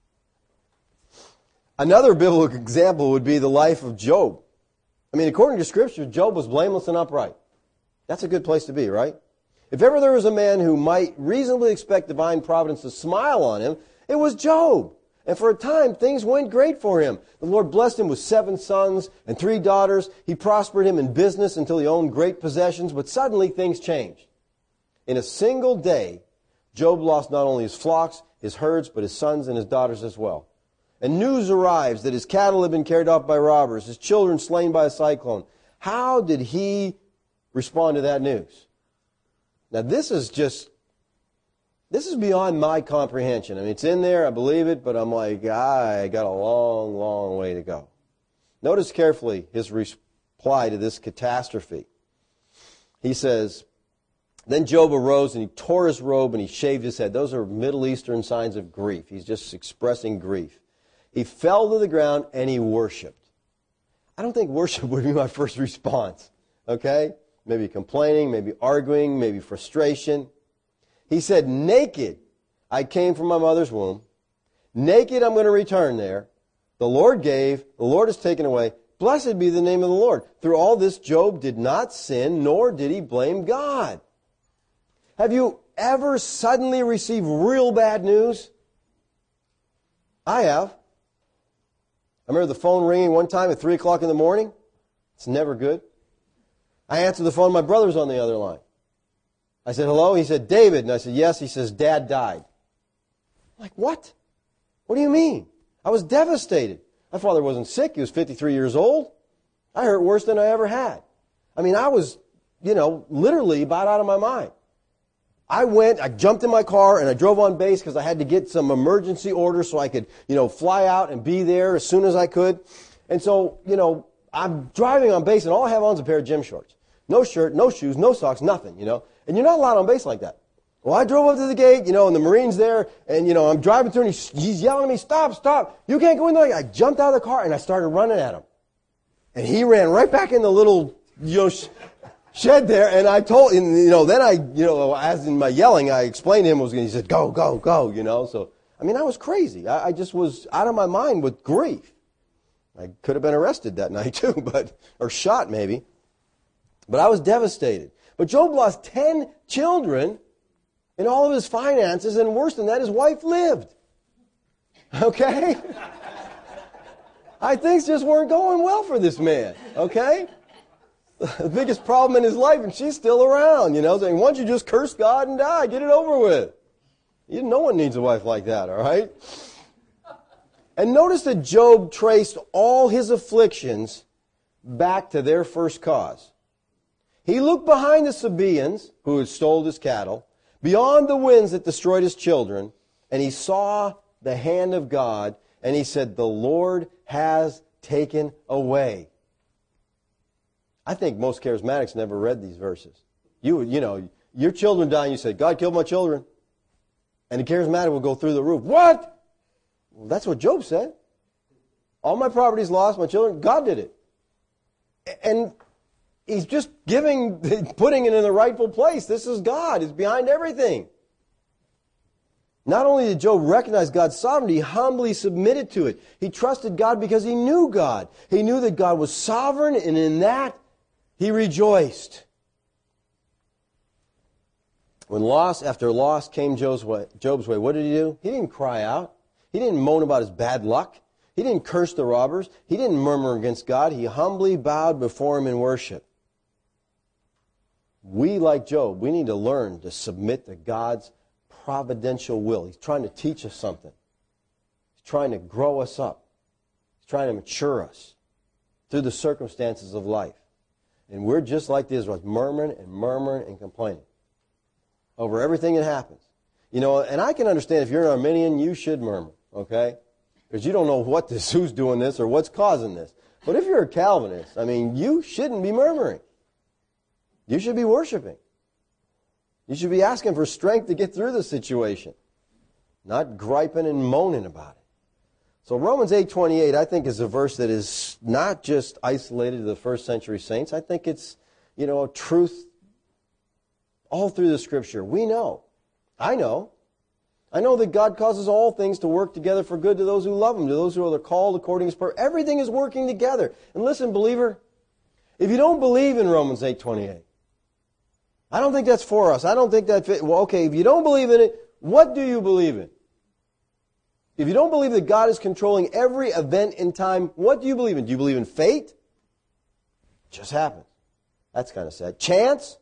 Another biblical example would be the life of Job. I mean, according to Scripture, Job was blameless and upright. That's a good place to be, right? If ever there was a man who might reasonably expect divine providence to smile on him, it was Job. And for a time, things went great for him. The Lord blessed him with 7 sons and 3 daughters. He prospered him in business until he owned great possessions. But suddenly, things changed. In a single day, Job lost not only his flocks, his herds, but his sons and his daughters as well. And news arrives that his cattle had been carried off by robbers, his children slain by a cyclone. How did he respond to that news? Now, this is beyond my comprehension. I mean, it's in there, I believe it, but I'm like, I got a long, long way to go. Notice carefully his reply to this catastrophe. He says, "Then Job arose and he tore his robe and he shaved his head." Those are Middle Eastern signs of grief. He's just expressing grief. He fell to the ground and he worshiped. I don't think worship would be my first response, okay? Maybe complaining, maybe arguing, maybe frustration. He said, "Naked I came from my mother's womb. Naked I'm going to return there. The Lord gave, the Lord has taken away. Blessed be the name of the Lord." Through all this, Job did not sin, nor did he blame God. Have you ever suddenly received real bad news? I have. I remember the phone ringing one time at 3 o'clock in the morning. It's never good. I answered the phone. My brother's on the other line. I said, "Hello?" He said, "David." And I said, "Yes." He says, "Dad died." I'm like, "What? What do you mean?" I was devastated. My father wasn't sick. He was 53 years old. I hurt worse than I ever had. I mean, I was, literally about out of my mind. I jumped in my car and I drove on base because I had to get some emergency orders so I could, fly out and be there as soon as I could. And so, I'm driving on base and all I have on is a pair of gym shorts. No shirt, no shoes, no socks, nothing, And you're not allowed on base like that. Well, I drove up to the gate, and the Marine's there, and, I'm driving through and he's yelling at me, "Stop, you can't go in there." I jumped out of the car and I started running at him. And he ran right back in the little, shed there, and I told him, as in my yelling, I explained to him, he said, go, So, I was crazy. I just was out of my mind with grief. I could have been arrested that night too, or shot maybe. But I was devastated. But Job lost 10 children and all of his finances, and worse than that, his wife lived. Okay? Things just weren't going well for this man, okay? The biggest problem in his life, and she's still around, saying, "Why don't you just curse God and die? Get it over with." No one needs a wife like that, all right? And notice that Job traced all his afflictions back to their first cause. He looked behind the Sabaeans, who had stolen his cattle, beyond the winds that destroyed his children, and he saw the hand of God, and he said, "The Lord has taken away." I think most charismatics never read these verses. Your children die and you say, God killed my children. And the charismatic will go through the roof. What? Well, that's what Job said. All my property's lost, my children, God did it. And he's just putting it in the rightful place. This is God. He's behind everything. Not only did Job recognize God's sovereignty, he humbly submitted to it. He trusted God because he knew God. He knew that God was sovereign, and in that, he rejoiced. When loss after loss came Job's way, what did he do? He didn't cry out. He didn't moan about his bad luck. He didn't curse the robbers. He didn't murmur against God. He humbly bowed before him in worship. We, like Job, we need to learn to submit to God's providential will. He's trying to teach us something. He's trying to grow us up. He's trying to mature us through the circumstances of life. And we're just like the Israelites, murmuring and complaining over everything that happens. And I can understand if you're an Arminian, you should murmur, okay? Because you don't know who's doing this or what's causing this. But if you're a Calvinist, you shouldn't be murmuring. You should be worshiping. You should be asking for strength to get through the situation, not griping and moaning about it. So Romans 8:28, I think, is a verse that is not just isolated to the first century saints. I think it's, a truth all through the Scripture. We know. I know that God causes all things to work together for good to those who love Him, to those who are called according to His purpose. Everything is working together. And listen, believer, if you don't believe in Romans 8:28, I don't think that's for us. I don't think that fit. Well, okay, if you don't believe in it, what do you believe in? If you don't believe that God is controlling every event in time, what do you believe in? Do you believe in fate? It just happens. That's kind of sad. Chance?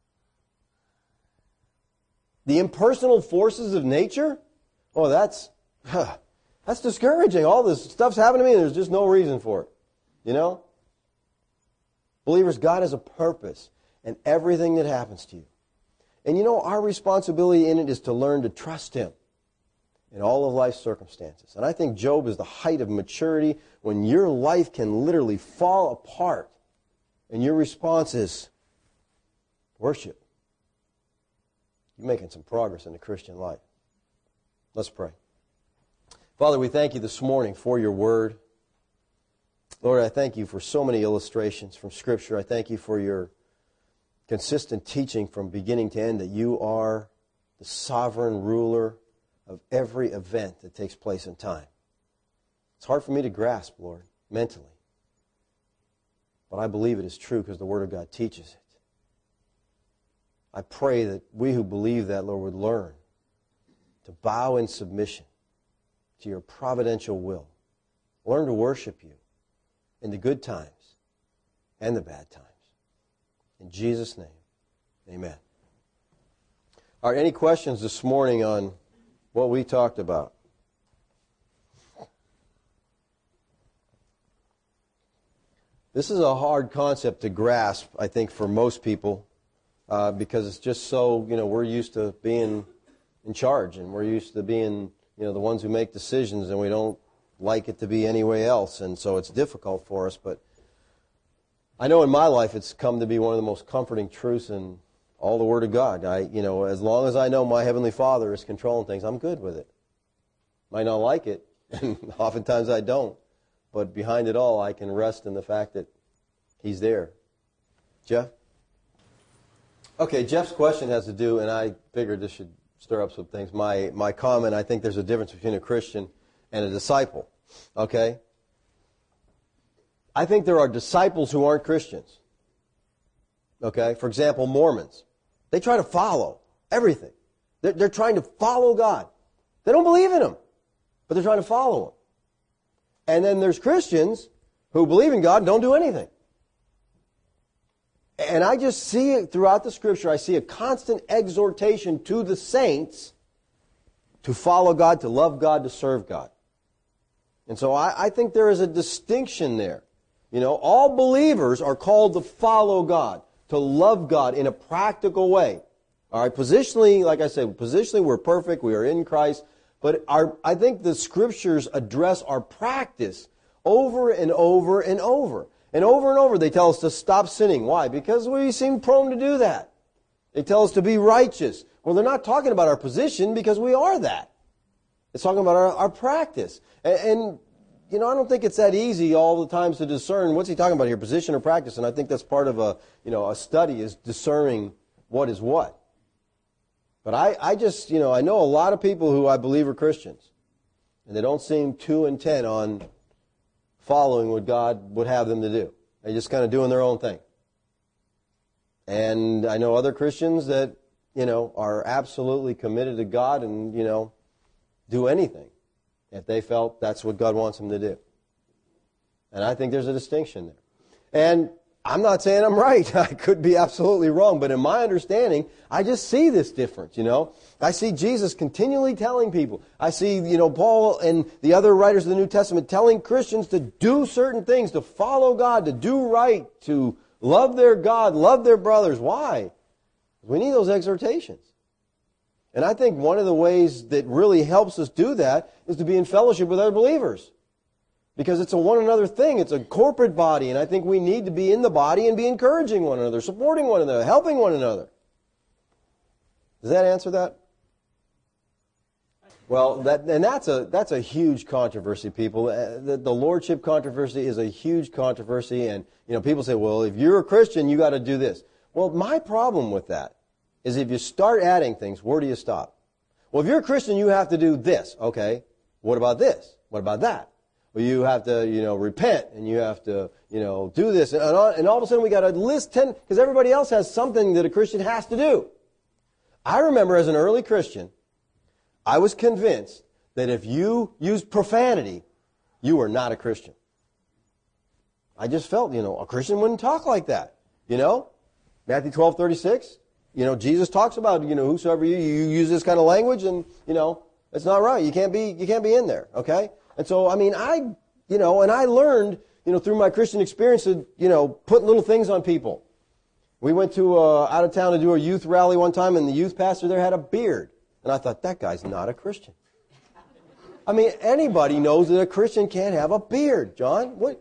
The impersonal forces of nature? Oh, that's discouraging. All this stuff's happening to me and there's just no reason for it. Believers, God has a purpose in everything that happens to you. And our responsibility in it is to learn to trust Him in all of life's circumstances. And I think Job is the height of maturity when your life can literally fall apart and your response is worship. You're making some progress in the Christian life. Let's pray. Father, we thank You this morning for Your Word. Lord, I thank You for so many illustrations from Scripture. I thank You for Your consistent teaching from beginning to end that You are the sovereign ruler of every event that takes place in time. It's hard for me to grasp, Lord, mentally. But I believe it is true because the Word of God teaches it. I pray that we who believe that, Lord, would learn to bow in submission to Your providential will. Learn to worship You in the good times and the bad times. In Jesus' name, amen. All right, any questions this morning on what we talked about? This is a hard concept to grasp, I think, for most people because it's just so, we're used to being in charge and we're used to being, the ones who make decisions, and we don't like it to be any way else, and so it's difficult for us. But I know in my life it's come to be one of the most comforting truths in all the Word of God. As long as I know my Heavenly Father is controlling things, I'm good with it. Might not like it, and oftentimes I don't. But behind it all, I can rest in the fact that He's there. Jeff? Okay, Jeff's question has to do, and I figured this should stir up some things. My comment, I think there's a difference between a Christian and a disciple. Okay? I think there are disciples who aren't Christians. Okay? For example, Mormons. They try to follow everything. They're trying to follow God. They don't believe in Him, but they're trying to follow Him. And then there's Christians who believe in God and don't do anything. And I just see it throughout the Scripture. I see a constant exhortation to the saints to follow God, to love God, to serve God. And so I think there is a distinction there. All believers are called to follow God, to love God in a practical way. All right, positionally, like I said, positionally we're perfect, we are in Christ, but I think the Scriptures address our practice over and over and over. And over they tell us to stop sinning. Why? Because we seem prone to do that. They tell us to be righteous. Well, they're not talking about our position because we are that. It's talking about our practice. And I don't think it's that easy all the times to discern what's he talking about here, position or practice. And I think that's part of a study is discerning what is what. But I just, I know a lot of people who I believe are Christians, and they don't seem too intent on following what God would have them to do. They're just kind of doing their own thing. And I know other Christians that, are absolutely committed to God and, do anything if they felt that's what God wants them to do. And I think there's a distinction there. And I'm not saying I'm right. I could be absolutely wrong. But in my understanding, I just see this difference, I see Jesus continually telling people. I see, Paul and the other writers of the New Testament telling Christians to do certain things, to follow God, to do right, to love their God, love their brothers. Why? We need those exhortations. And I think one of the ways that really helps us do that is to be in fellowship with other believers. Because it's a one another thing. It's a corporate body. And I think we need to be in the body and be encouraging one another, supporting one another, helping one another. Does that answer that? Well, that's a huge controversy, people. The lordship controversy is a huge controversy. And, people say, well, if you're a Christian, you got to do this. Well, my problem with that is if you start adding things, where do you stop? Well, if you're a Christian, you have to do this. Okay, what about this? What about that? Well, you have to, repent, and you have to, do this. And all of a sudden we got to list 10, because everybody else has something that a Christian has to do. I remember as an early Christian, I was convinced that if you used profanity, you were not a Christian. I just felt, a Christian wouldn't talk like that. Matthew 12:36. Jesus talks about, whosoever you use this kind of language, and, it's not right. You can't be in there, okay? And so, and I learned, through my Christian experience to, put little things on people. We went to out of town to do a youth rally one time, and the youth pastor there had a beard. And I thought, that guy's not a Christian. Anybody knows that a Christian can't have a beard, John. What?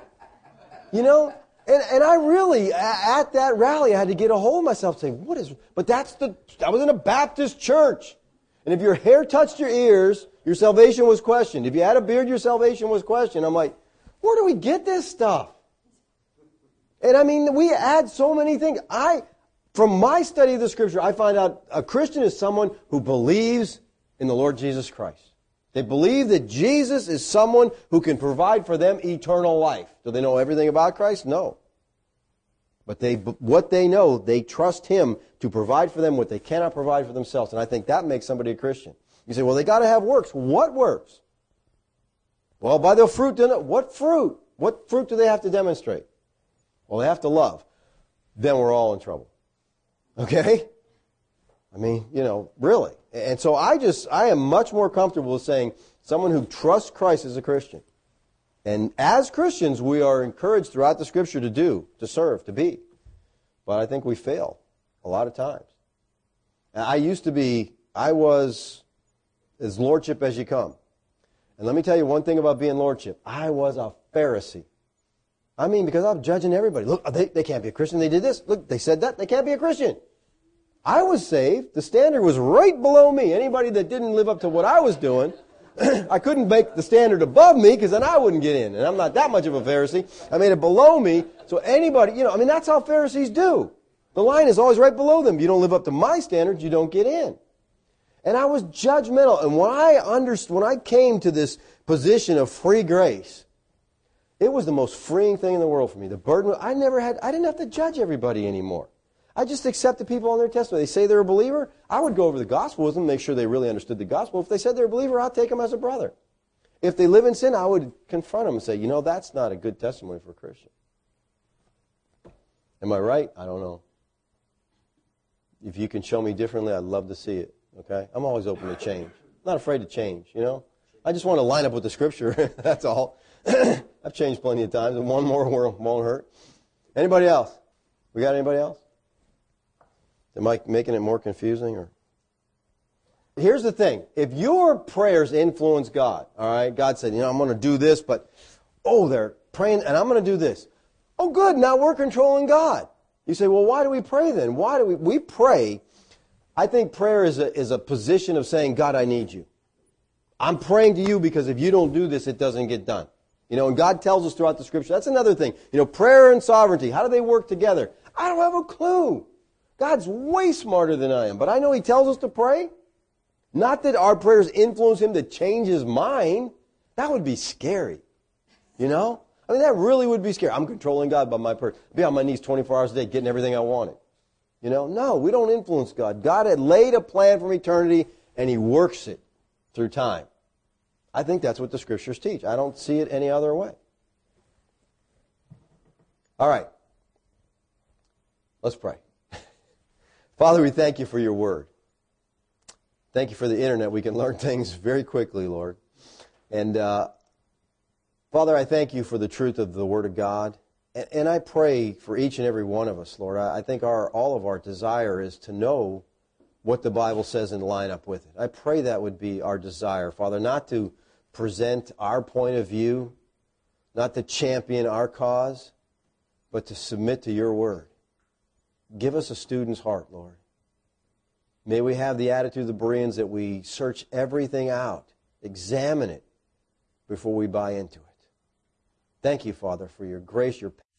And I really, at that rally, I had to get a hold of myself and say, but I was in a Baptist church. And if your hair touched your ears, your salvation was questioned. If you had a beard, your salvation was questioned. I'm like, where do we get this stuff? And we add so many things. From my study of the Scripture, I find out a Christian is someone who believes in the Lord Jesus Christ. They believe that Jesus is someone who can provide for them eternal life. Do they know everything about Christ? No. But what they know, they trust Him to provide for them what they cannot provide for themselves. And I think that makes somebody a Christian. You say, well, they got to have works. What works? Well, by the fruit. What fruit? What fruit do they have to demonstrate? Well, they have to love. Then we're all in trouble. Okay? Really. And so I am much more comfortable with saying someone who trusts Christ is a Christian. And as Christians, we are encouraged throughout the Scripture to serve, to be. But I think we fail a lot of times. I was as lordship as you come. And let me tell you one thing about being lordship. I was a Pharisee. Because I'm judging everybody. Look, they can't be a Christian. They did this. Look, they said that. They can't be a Christian. I was saved. The standard was right below me. Anybody that didn't live up to what I was doing, I couldn't make the standard above me because then I wouldn't get in. And I'm not that much of a Pharisee. I made it below me. So anybody, that's how Pharisees do. The line is always right below them. If you don't live up to my standards, you don't get in. And I was judgmental. And when I came to this position of free grace, it was the most freeing thing in the world for me. The burden, I didn't have to judge everybody anymore. I just accepted people on their testimony. They say they're a believer, I would go over the gospel with them, make sure they really understood the gospel. If they said they're a believer, I'd take them as a brother. If they live in sin, I would confront them and say, that's not a good testimony for a Christian. Am I right? I don't know. If you can show me differently, I'd love to see it. Okay? I'm always open to change. I'm not afraid to change, I just want to line up with the Scripture. That's all. I've changed plenty of times, and one more won't hurt. Anybody else? We got anybody else? Am I making it more confusing? Or here's the thing. If your prayers influence God, all right, God said, I'm going to do this, but, they're praying, and I'm going to do this. Oh, good, now we're controlling God. You say, well, why do we pray then? Why do we pray? I think prayer is a position of saying, God, I need you. I'm praying to you because if you don't do this, it doesn't get done. And God tells us throughout the Scripture. That's another thing. Prayer and sovereignty, how do they work together? I don't have a clue. God's way smarter than I am. But I know He tells us to pray. Not that our prayers influence Him to change His mind. That would be scary. That really would be scary. I'm controlling God by my prayer. Be on my knees 24 hours a day getting everything I wanted. No, we don't influence God. God had laid a plan from eternity, and He works it through time. I think that's what the Scriptures teach. I don't see it any other way. All right. Let's pray. Father, we thank you for your word. Thank you for the internet. We can learn things very quickly, Lord. And Father, I thank you for the truth of the Word of God. And I pray for each and every one of us, Lord. I think all of our desire is to know what the Bible says and line up with it. I pray that would be our desire, Father, not to present our point of view, not to champion our cause, but to submit to your Word. Give us a student's heart, Lord. May we have the attitude of the Bereans that we search everything out, examine it before we buy into it. Thank you, Father, for your grace, your